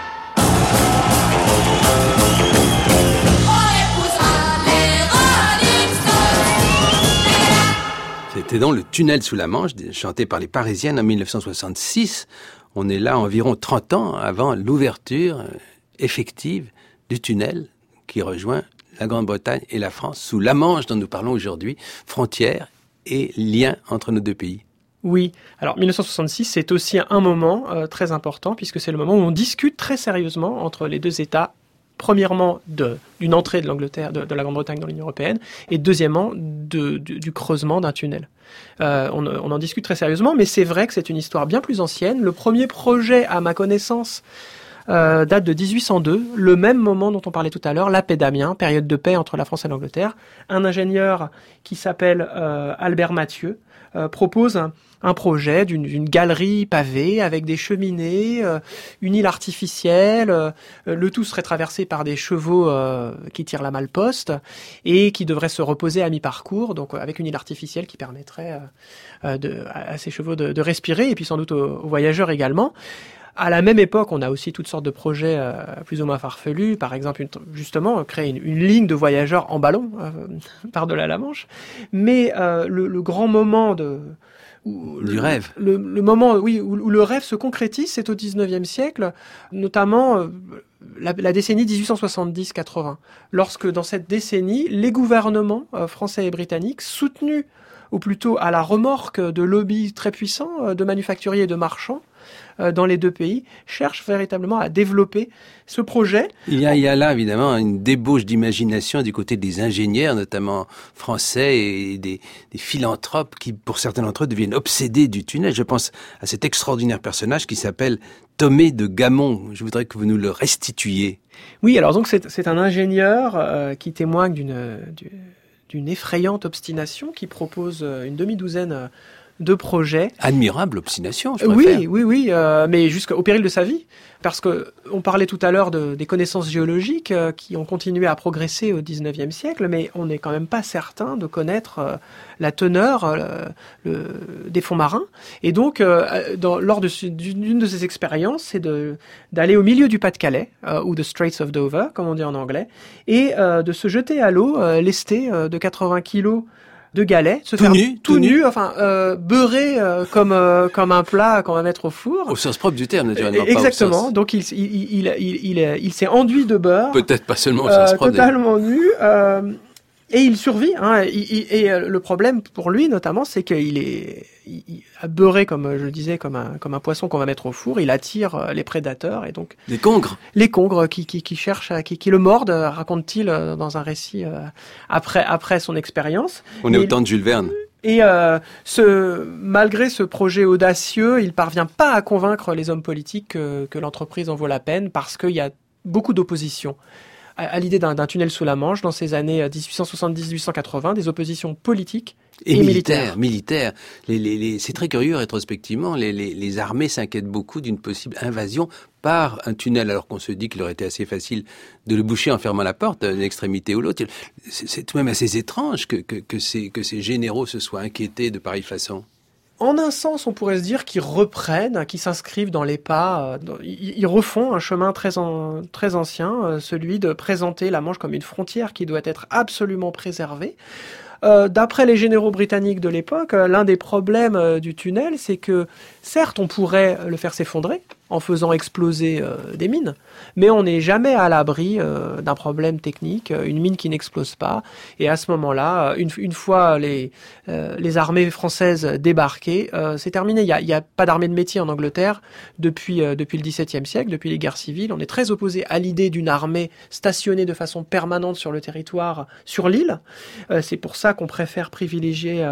on épousera les Rolling Stones. C'était donc le tunnel sous la Manche, chanté par les Parisiennes en 1966. On est là environ 30 ans avant l'ouverture effective du tunnel qui rejoint la Grande-Bretagne et la France sous la Manche dont nous parlons aujourd'hui, frontières et liens entre nos deux pays. Oui, alors 1966, c'est aussi un moment très important, puisque c'est le moment où on discute très sérieusement entre les deux États, premièrement d'une entrée de l'Angleterre, de la Grande-Bretagne dans l'Union européenne, et deuxièmement du creusement d'un tunnel. On en discute très sérieusement, mais c'est vrai que c'est une histoire bien plus ancienne. Le premier projet, à ma connaissance, date de 1802, le même moment dont on parlait tout à l'heure, la paix d'Amiens, période de paix entre la France et l'Angleterre. Un ingénieur qui s'appelle Albert Mathieu propose un projet d'une galerie pavée avec des cheminées, une île artificielle, le tout serait traversé par des chevaux qui tirent la malle-poste et qui devraient se reposer à mi-parcours, donc avec une île artificielle qui permettrait à ces chevaux de respirer et puis sans doute aux voyageurs également. À la même époque, on a aussi toutes sortes de projets plus ou moins farfelus. Par exemple, justement, créer une ligne de voyageurs en ballon par-delà la Manche. Mais le grand moment du rêve. Le moment, oui, où le rêve se concrétise, c'est au 19e siècle, notamment la décennie 1870-80, lorsque dans cette décennie, les gouvernements français et britanniques, soutenus ou plutôt à la remorque de lobbies très puissants, de manufacturiers et de marchands, dans les deux pays, cherchent véritablement à développer ce projet. Il y a là, évidemment, une débauche d'imagination du côté des ingénieurs, notamment français, et des philanthropes qui, pour certains d'entre eux, deviennent obsédés du tunnel. Je pense à cet extraordinaire personnage qui s'appelle Thomé de Gamon. Je voudrais que vous nous le restituiez. Oui, alors donc c'est un ingénieur qui témoigne d'une effrayante obstination, qui propose une demi-douzaine de projets. Admirable obstination, je préfère. Oui, mais jusqu'au péril de sa vie, parce que on parlait tout à l'heure des connaissances géologiques qui ont continué à progresser au 19e siècle, mais on n'est quand même pas certain de connaître la teneur des fonds marins. Et donc, lors d'une de ces expériences, c'est d'aller au milieu du Pas-de-Calais, ou the Straits of Dover, comme on dit en anglais, et de se jeter à l'eau, lesté de 80 kilos de galets, se faire tout nu, enfin beurré comme un plat qu'on va mettre au four. Au sens propre du terme, naturellement. Exactement. Donc il s'est enduit de beurre. Peut-être pas seulement au sens propre. Totalement nu. Et il survit. Et le problème pour lui, notamment, c'est qu'il a beurré, comme je le disais, comme un poisson qu'on va mettre au four. Il attire les prédateurs et donc les congres. Les congres qui cherchent, qui le mordent, raconte-t-il dans un récit après son expérience. On est au temps de Jules Verne. Et malgré ce projet audacieux, il parvient pas à convaincre les hommes politiques que l'entreprise en vaut la peine, parce qu'il y a beaucoup d'opposition à l'idée d'un tunnel sous la Manche dans ces années 1870-1880, des oppositions politiques et militaires. C'est très curieux rétrospectivement, les armées s'inquiètent beaucoup d'une possible invasion par un tunnel, alors qu'on se dit qu'il aurait été assez facile de le boucher en fermant la porte d'une extrémité ou l'autre. C'est tout de même assez étrange que ces généraux se soient inquiétés de pareille façon. En un sens, on pourrait se dire qu'ils reprennent, qu'ils s'inscrivent dans les pas, ils refont un chemin très ancien, celui de présenter la Manche comme une frontière qui doit être absolument préservée. D'après les généraux britanniques de l'époque, l'un des problèmes du tunnel, c'est que, certes, on pourrait le faire s'effondrer en faisant exploser des mines, mais on n'est jamais à l'abri d'un problème technique, une mine qui n'explose pas. Et à ce moment-là, une fois les armées françaises débarquées, c'est terminé. Il y a pas d'armée de métier en Angleterre depuis le XVIIe siècle, depuis les guerres civiles. On est très opposé à l'idée d'une armée stationnée de façon permanente sur le territoire, sur l'île. C'est pour ça qu'on préfère privilégier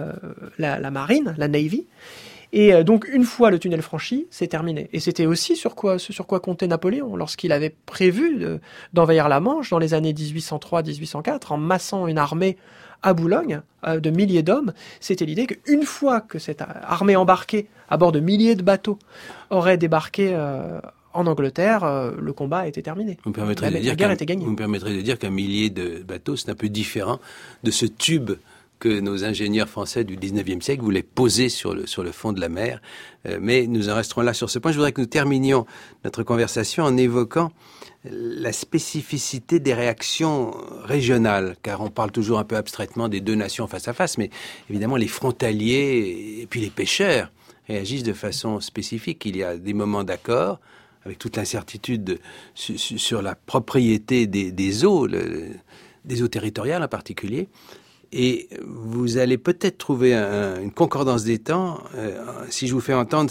la marine, la Navy. Et donc, une fois le tunnel franchi, c'est terminé. Et c'était aussi ce sur quoi comptait Napoléon lorsqu'il avait prévu d'envahir la Manche dans les années 1803-1804 en massant une armée à Boulogne de milliers d'hommes. C'était l'idée qu'une fois que cette armée embarquée à bord de milliers de bateaux aurait débarqué en Angleterre, le combat était terminé. La guerre était gagnée. Vous me permettrez de dire qu'un millier de bateaux, c'est un peu différent de ce tube que nos ingénieurs français du 19e siècle voulaient poser sur le fond de la mer. Mais nous en resterons là sur ce point. Je voudrais que nous terminions notre conversation en évoquant la spécificité des réactions régionales, car on parle toujours un peu abstraitement des deux nations face à face, mais évidemment les frontaliers et puis les pêcheurs réagissent de façon spécifique. Il y a des moments d'accord, avec toute l'incertitude sur la propriété des eaux, des eaux territoriales en particulier. Et vous allez peut-être trouver une concordance des temps si je vous fais entendre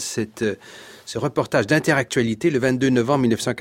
ce reportage d'Interactualité le 22 novembre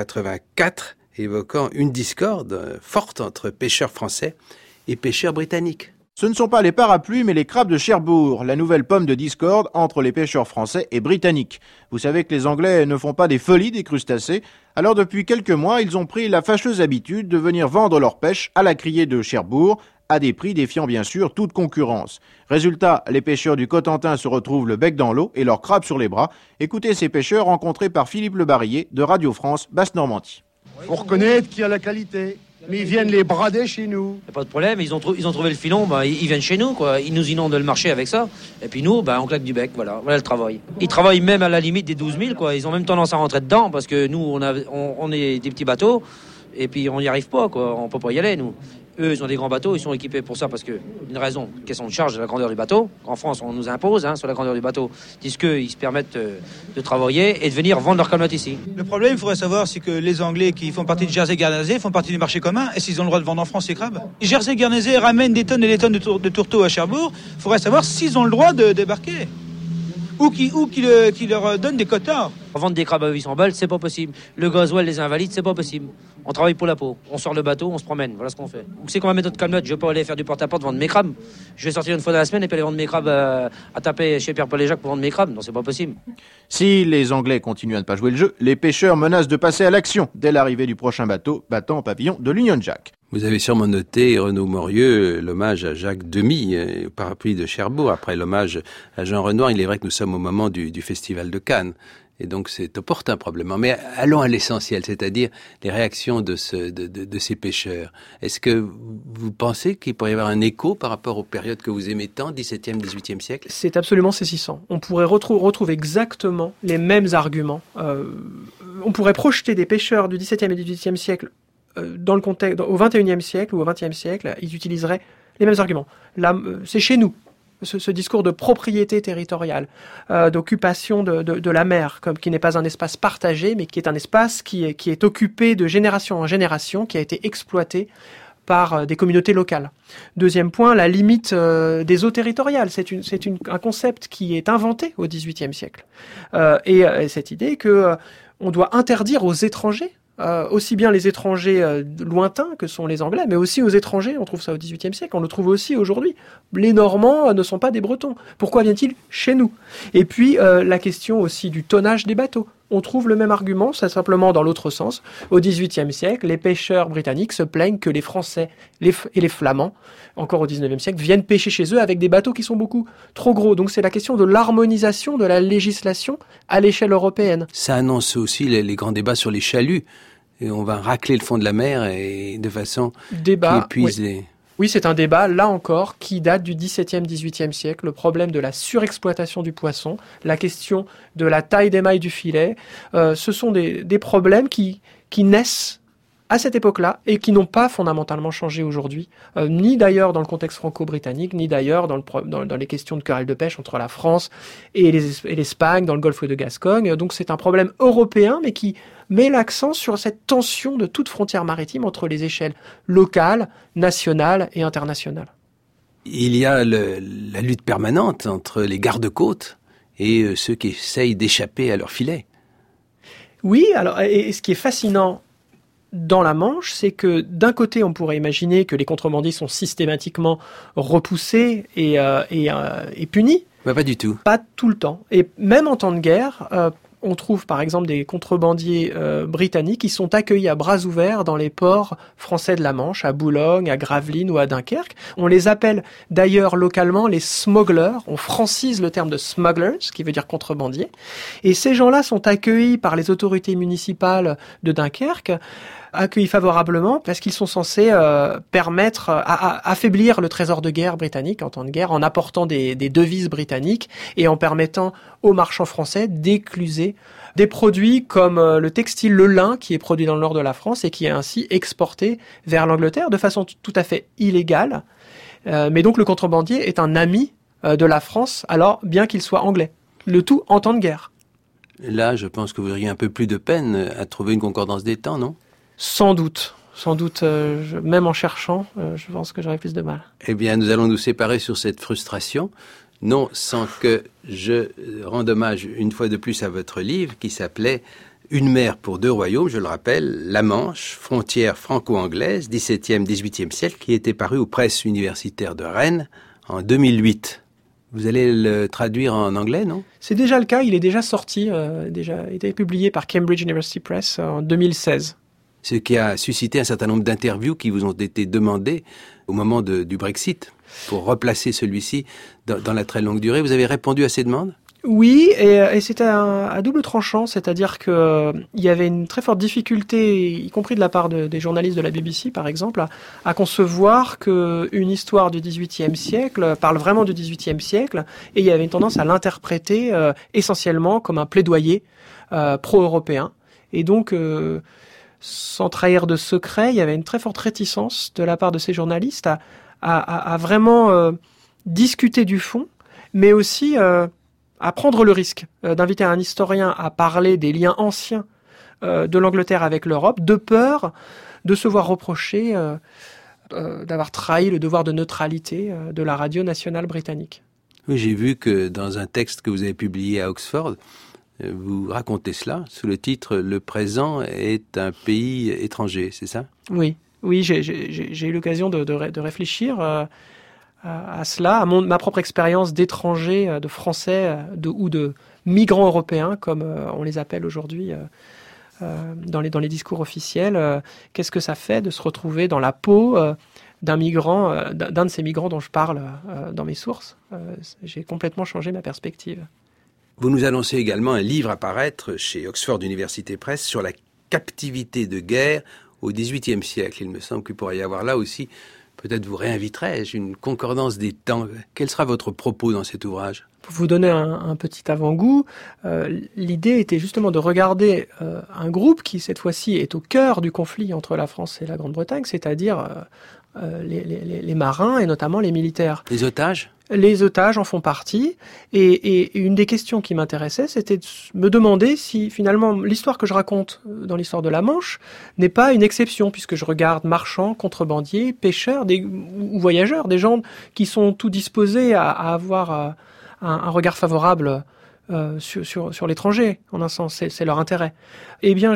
1984, évoquant une discorde forte entre pêcheurs français et pêcheurs britanniques. Ce ne sont pas les parapluies, mais les crabes de Cherbourg, la nouvelle pomme de discorde entre les pêcheurs français et britanniques. Vous savez que les Anglais ne font pas des folies des crustacés, alors depuis quelques mois, ils ont pris la fâcheuse habitude de venir vendre leur pêche à la criée de Cherbourg, à des prix défiant bien sûr toute concurrence. Résultat, les pêcheurs du Cotentin se retrouvent le bec dans l'eau et leurs crabes sur les bras. Écoutez ces pêcheurs rencontrés par Philippe Le Barillet de Radio France Basse-Normandie. Faut reconnaître qu'il y a la qualité. Mais ils viennent les brader chez nous. Y a pas de problème, ils ont trouvé le filon, ils viennent chez nous, quoi. Ils nous inondent le marché avec ça. Et puis nous, on claque du bec, voilà le travail. Ils travaillent même à la limite des 12 000, quoi. Ils ont même tendance à rentrer dedans parce que nous, on est des petits bateaux. Et puis on n'y arrive pas, quoi. On peut pas y aller, nous. Eux, ils ont des grands bateaux, ils sont équipés pour ça parce que, une raison, question de charge de la grandeur du bateau. En France, on nous impose sur la grandeur du bateau, tandis qu'eux, ils se permettent de travailler et de venir vendre leur calmotte ici. Le problème, il faudrait savoir, c'est que les Anglais qui font partie de Jersey-Guernesey font partie du marché commun. Est-ce qu'ils ont le droit de vendre en France ces crabes? Jersey-Guernesey ramène des tonnes et des tonnes de tourteaux à Cherbourg. Il faudrait savoir s'ils ont le droit de débarquer. Ou qui leur donnent des quotas. Vendre des crabes à 800 balles, c'est pas possible. Le gasoil, les invalides, c'est pas possible. On travaille pour la peau. On sort le bateau, on se promène. Voilà ce qu'on fait. C'est qu'on va mettre notre calmotte. Je vais pas aller faire du porte-à-porte vendre mes crabes. Je vais sortir une fois dans la semaine et puis aller vendre mes crabes à taper chez Pierre-Paul et Jacques pour vendre mes crabes. Non, c'est pas possible. Si les Anglais continuent à ne pas jouer le jeu, les pêcheurs menacent de passer à l'action dès l'arrivée du prochain bateau battant en pavillon de l'Union Jack. Vous avez sûrement noté, Renaud Morieux, l'hommage à Jacques Demy, au parapluie de Cherbourg. Après l'hommage à Jean Renoir, il est vrai que nous sommes au moment du Festival de Cannes. Et donc c'est opportun probablement. Mais allons à l'essentiel, c'est-à-dire les réactions de ces pêcheurs. Est-ce que vous pensez qu'il pourrait y avoir un écho par rapport aux périodes que vous aimez tant, 17e, 18e siècle? C'est absolument saisissant. On pourrait retrouver exactement les mêmes arguments. On pourrait projeter des pêcheurs du 17e et du 18e siècle dans le contexte, au 21e siècle ou au 20e siècle, ils utiliseraient les mêmes arguments. Là, c'est chez nous. Ce discours de propriété territoriale, d'occupation de la mer, qui n'est pas un espace partagé, mais qui est un espace qui est occupé de génération en génération, qui a été exploité par des communautés locales. Deuxième point, la limite des eaux territoriales. C'est un concept qui est inventé au XVIIIe siècle. Et cette idée que on doit interdire aux étrangers, aussi bien les étrangers lointains que sont les Anglais, mais aussi aux étrangers, on trouve ça au XVIIIe siècle, on le trouve aussi aujourd'hui. Les Normands ne sont pas des Bretons. Pourquoi viennent-ils chez nous? Et puis la question aussi du tonnage des bateaux. On trouve le même argument, c'est simplement dans l'autre sens. Au XVIIIe siècle, les pêcheurs britanniques se plaignent que les Français et les Flamands, encore au XIXe siècle, viennent pêcher chez eux avec des bateaux qui sont beaucoup trop gros. Donc c'est la question de l'harmonisation de la législation à l'échelle européenne. Ça annonce aussi les grands débats sur les chaluts. Et on va racler le fond de la mer et de façon qui épuise les... Oui, c'est un débat, là encore, qui date du XVIIe, XVIIIe siècle. Le problème de la surexploitation du poisson, la question de la taille des mailles du filet, ce sont des problèmes qui naissent à cette époque-là et qui n'ont pas fondamentalement changé aujourd'hui, ni d'ailleurs dans le contexte franco-britannique, ni d'ailleurs dans les questions de querelles de pêche entre la France et l'Espagne, dans le golfe de Gascogne. Donc c'est un problème européen, mais qui met l'accent sur cette tension de toute frontière maritime entre les échelles locales, nationales et internationales. Il y a la lutte permanente entre les gardes-côtes et ceux qui essayent d'échapper à leur filet. Oui, alors, et ce qui est fascinant dans la Manche, c'est que d'un côté, on pourrait imaginer que les contrebandiers sont systématiquement repoussés et punis. Bah, pas du tout. Pas tout le temps. Et même en temps de guerre, on trouve par exemple des contrebandiers britanniques qui sont accueillis à bras ouverts dans les ports français de la Manche, à Boulogne, à Gravelines ou à Dunkerque. On les appelle d'ailleurs localement les smugglers. On francise le terme de smugglers, qui veut dire contrebandier. Et ces gens-là sont accueillis par les autorités municipales de Dunkerque, accueillis favorablement parce qu'ils sont censés permettre à affaiblir le trésor de guerre britannique en temps de guerre en apportant des devises britanniques et en permettant aux marchands français d'écluser des produits comme le textile, le lin qui est produit dans le nord de la France et qui est ainsi exporté vers l'Angleterre de façon tout à fait illégale. Mais donc le contrebandier est un ami de la France, alors bien qu'il soit anglais. Le tout en temps de guerre. Là, je pense que vous auriez un peu plus de peine à trouver une concordance des temps, non ? Sans doute, même en cherchant, je pense que j'aurais plus de mal. Eh bien, nous allons nous séparer sur cette frustration, non sans que je rende hommage une fois de plus à votre livre qui s'appelait « Une mer pour deux royaumes », je le rappelle, La Manche, frontière franco-anglaise, 17e, 18e siècle, qui était paru aux presses universitaires de Rennes en 2008. Vous allez le traduire en anglais, non ? C'est déjà le cas, il est déjà sorti, déjà été publié par Cambridge University Press en 2016. Ce qui a suscité un certain nombre d'interviews qui vous ont été demandées au moment du Brexit, pour replacer celui-ci dans la très longue durée. Vous avez répondu à ces demandes ? Oui, et c'était à double tranchant, c'est-à-dire que il y avait une très forte difficulté, y compris de la part des journalistes de la BBC, par exemple, à concevoir qu'une histoire du XVIIIe siècle parle vraiment du XVIIIe siècle, et il y avait une tendance à l'interpréter essentiellement comme un plaidoyer pro-européen. Et donc, sans trahir de secret, il y avait une très forte réticence de la part de ces journalistes à vraiment discuter du fond, mais aussi à prendre le risque d'inviter un historien à parler des liens anciens de l'Angleterre avec l'Europe, de peur de se voir reprocher d'avoir trahi le devoir de neutralité de la radio nationale britannique. Oui, j'ai vu que dans un texte que vous avez publié à Oxford, vous racontez cela sous le titre « Le présent est un pays étranger », c'est ça ? Oui, j'ai eu l'occasion de réfléchir à cela, à ma propre expérience d'étranger, de Français ou de migrants européens, comme on les appelle aujourd'hui dans les discours officiels. Qu'est-ce que ça fait de se retrouver dans la peau d'un de ces migrants dont je parle dans mes sources? J'ai complètement changé ma perspective. Vous nous annoncez également un livre à paraître chez Oxford Université Press sur la captivité de guerre au XVIIIe siècle. Il me semble qu'il pourrait y avoir là aussi, peut-être vous réinviterai-je, une concordance des temps. Quel sera votre propos dans cet ouvrage ? Pour vous donner un petit avant-goût, l'idée était justement de regarder un groupe qui, cette fois-ci, est au cœur du conflit entre la France et la Grande-Bretagne, c'est-à-dire les marins et notamment les militaires. Les otages ? Les otages en font partie, et une des questions qui m'intéressait, c'était de me demander si finalement l'histoire que je raconte dans l'histoire de la Manche n'est pas une exception, puisque je regarde marchands, contrebandiers, pêcheurs ou voyageurs, des gens qui sont tout disposés à avoir un regard favorable sur l'étranger, en un sens, c'est leur intérêt. Eh bien,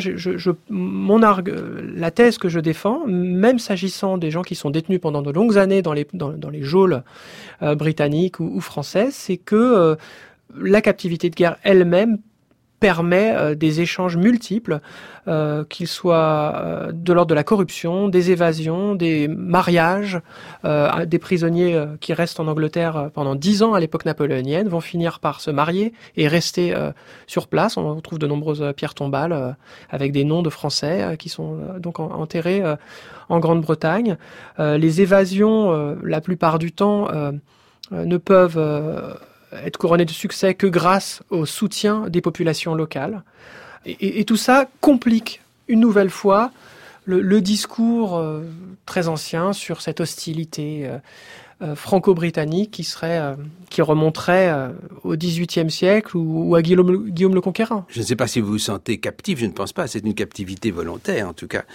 la thèse que je défends, même s'agissant des gens qui sont détenus pendant de longues années dans les geôles britanniques ou françaises, c'est que la captivité de guerre elle-même permet des échanges multiples, qu'ils soient de l'ordre de la corruption, des évasions, des mariages. Des prisonniers qui restent en Angleterre pendant 10 ans à l'époque napoléonienne vont finir par se marier et rester sur place. On retrouve de nombreuses pierres tombales avec des noms de Français qui sont donc enterrés en Grande-Bretagne. Les évasions, la plupart du temps, ne peuvent être couronné de succès que grâce au soutien des populations locales. Et tout ça complique une nouvelle fois le discours très ancien sur cette hostilité franco-britannique qui remonterait au XVIIIe siècle ou à Guillaume le Conquérant. Je ne sais pas si vous vous sentez captif, je ne pense pas, c'est une captivité volontaire en tout cas.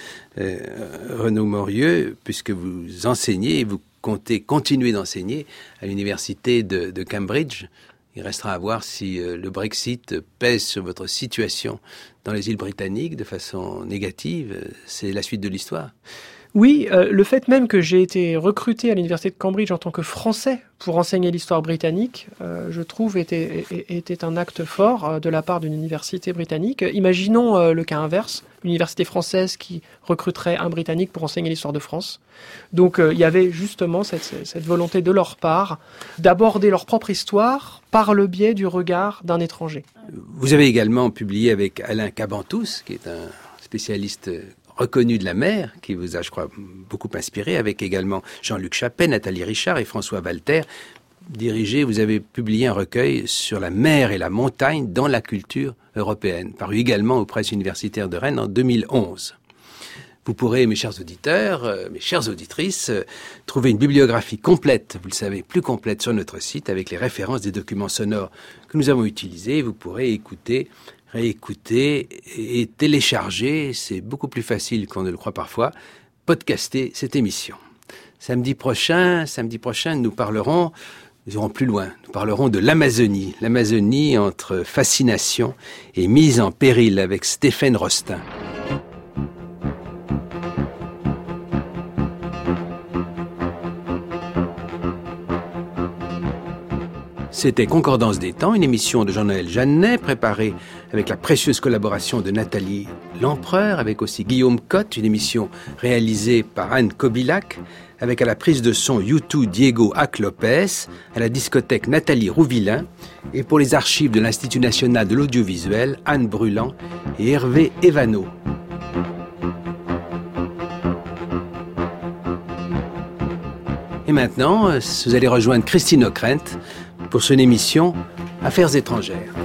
Renaud Morieux, puisque vous enseignez, vous comptez continuer d'enseigner à l'université de Cambridge. Il restera à voir si le Brexit pèse sur votre situation dans les îles britanniques de façon négative. C'est la suite de l'histoire. Oui, le fait même que j'ai été recruté à l'université de Cambridge en tant que Français pour enseigner l'histoire britannique, je trouve était un acte fort de la part d'une université britannique. Imaginons le cas inverse, une université française qui recruterait un Britannique pour enseigner l'histoire de France. Donc il y avait justement cette volonté de leur part d'aborder leur propre histoire par le biais du regard d'un étranger. Vous avez également publié avec Alain Cabantous, qui est un spécialiste reconnu de la mer, qui vous a, je crois, beaucoup inspiré, avec également Jean-Luc Chappet, Nathalie Richard et François Walter. Vous avez publié un recueil sur la mer et la montagne dans la culture européenne, paru également aux presses universitaires de Rennes en 2011. Vous pourrez, mes chers auditeurs, mes chères auditrices, trouver une bibliographie complète, vous le savez, plus complète sur notre site, avec les références des documents sonores que nous avons utilisés. Vous pourrez écouter, réécouter et télécharger, c'est beaucoup plus facile qu'on ne le croit parfois, podcaster cette émission. Samedi prochain, nous irons plus loin, nous parlerons de l'Amazonie. L'Amazonie entre fascination et mise en péril avec Stéphane Rostin. C'était Concordance des temps, une émission de Jean-Noël Jeannet, préparée avec la précieuse collaboration de Nathalie Lempereur, avec aussi Guillaume Cotte, une émission réalisée par Anne Kobilac, avec à la prise de son U2 Diego Hack-Lopez, à la discothèque Nathalie Rouvillain, et pour les archives de l'Institut national de l'audiovisuel, Anne Brûlant et Hervé Evano. Et maintenant, vous allez rejoindre Christine Ockrent pour son émission Affaires étrangères.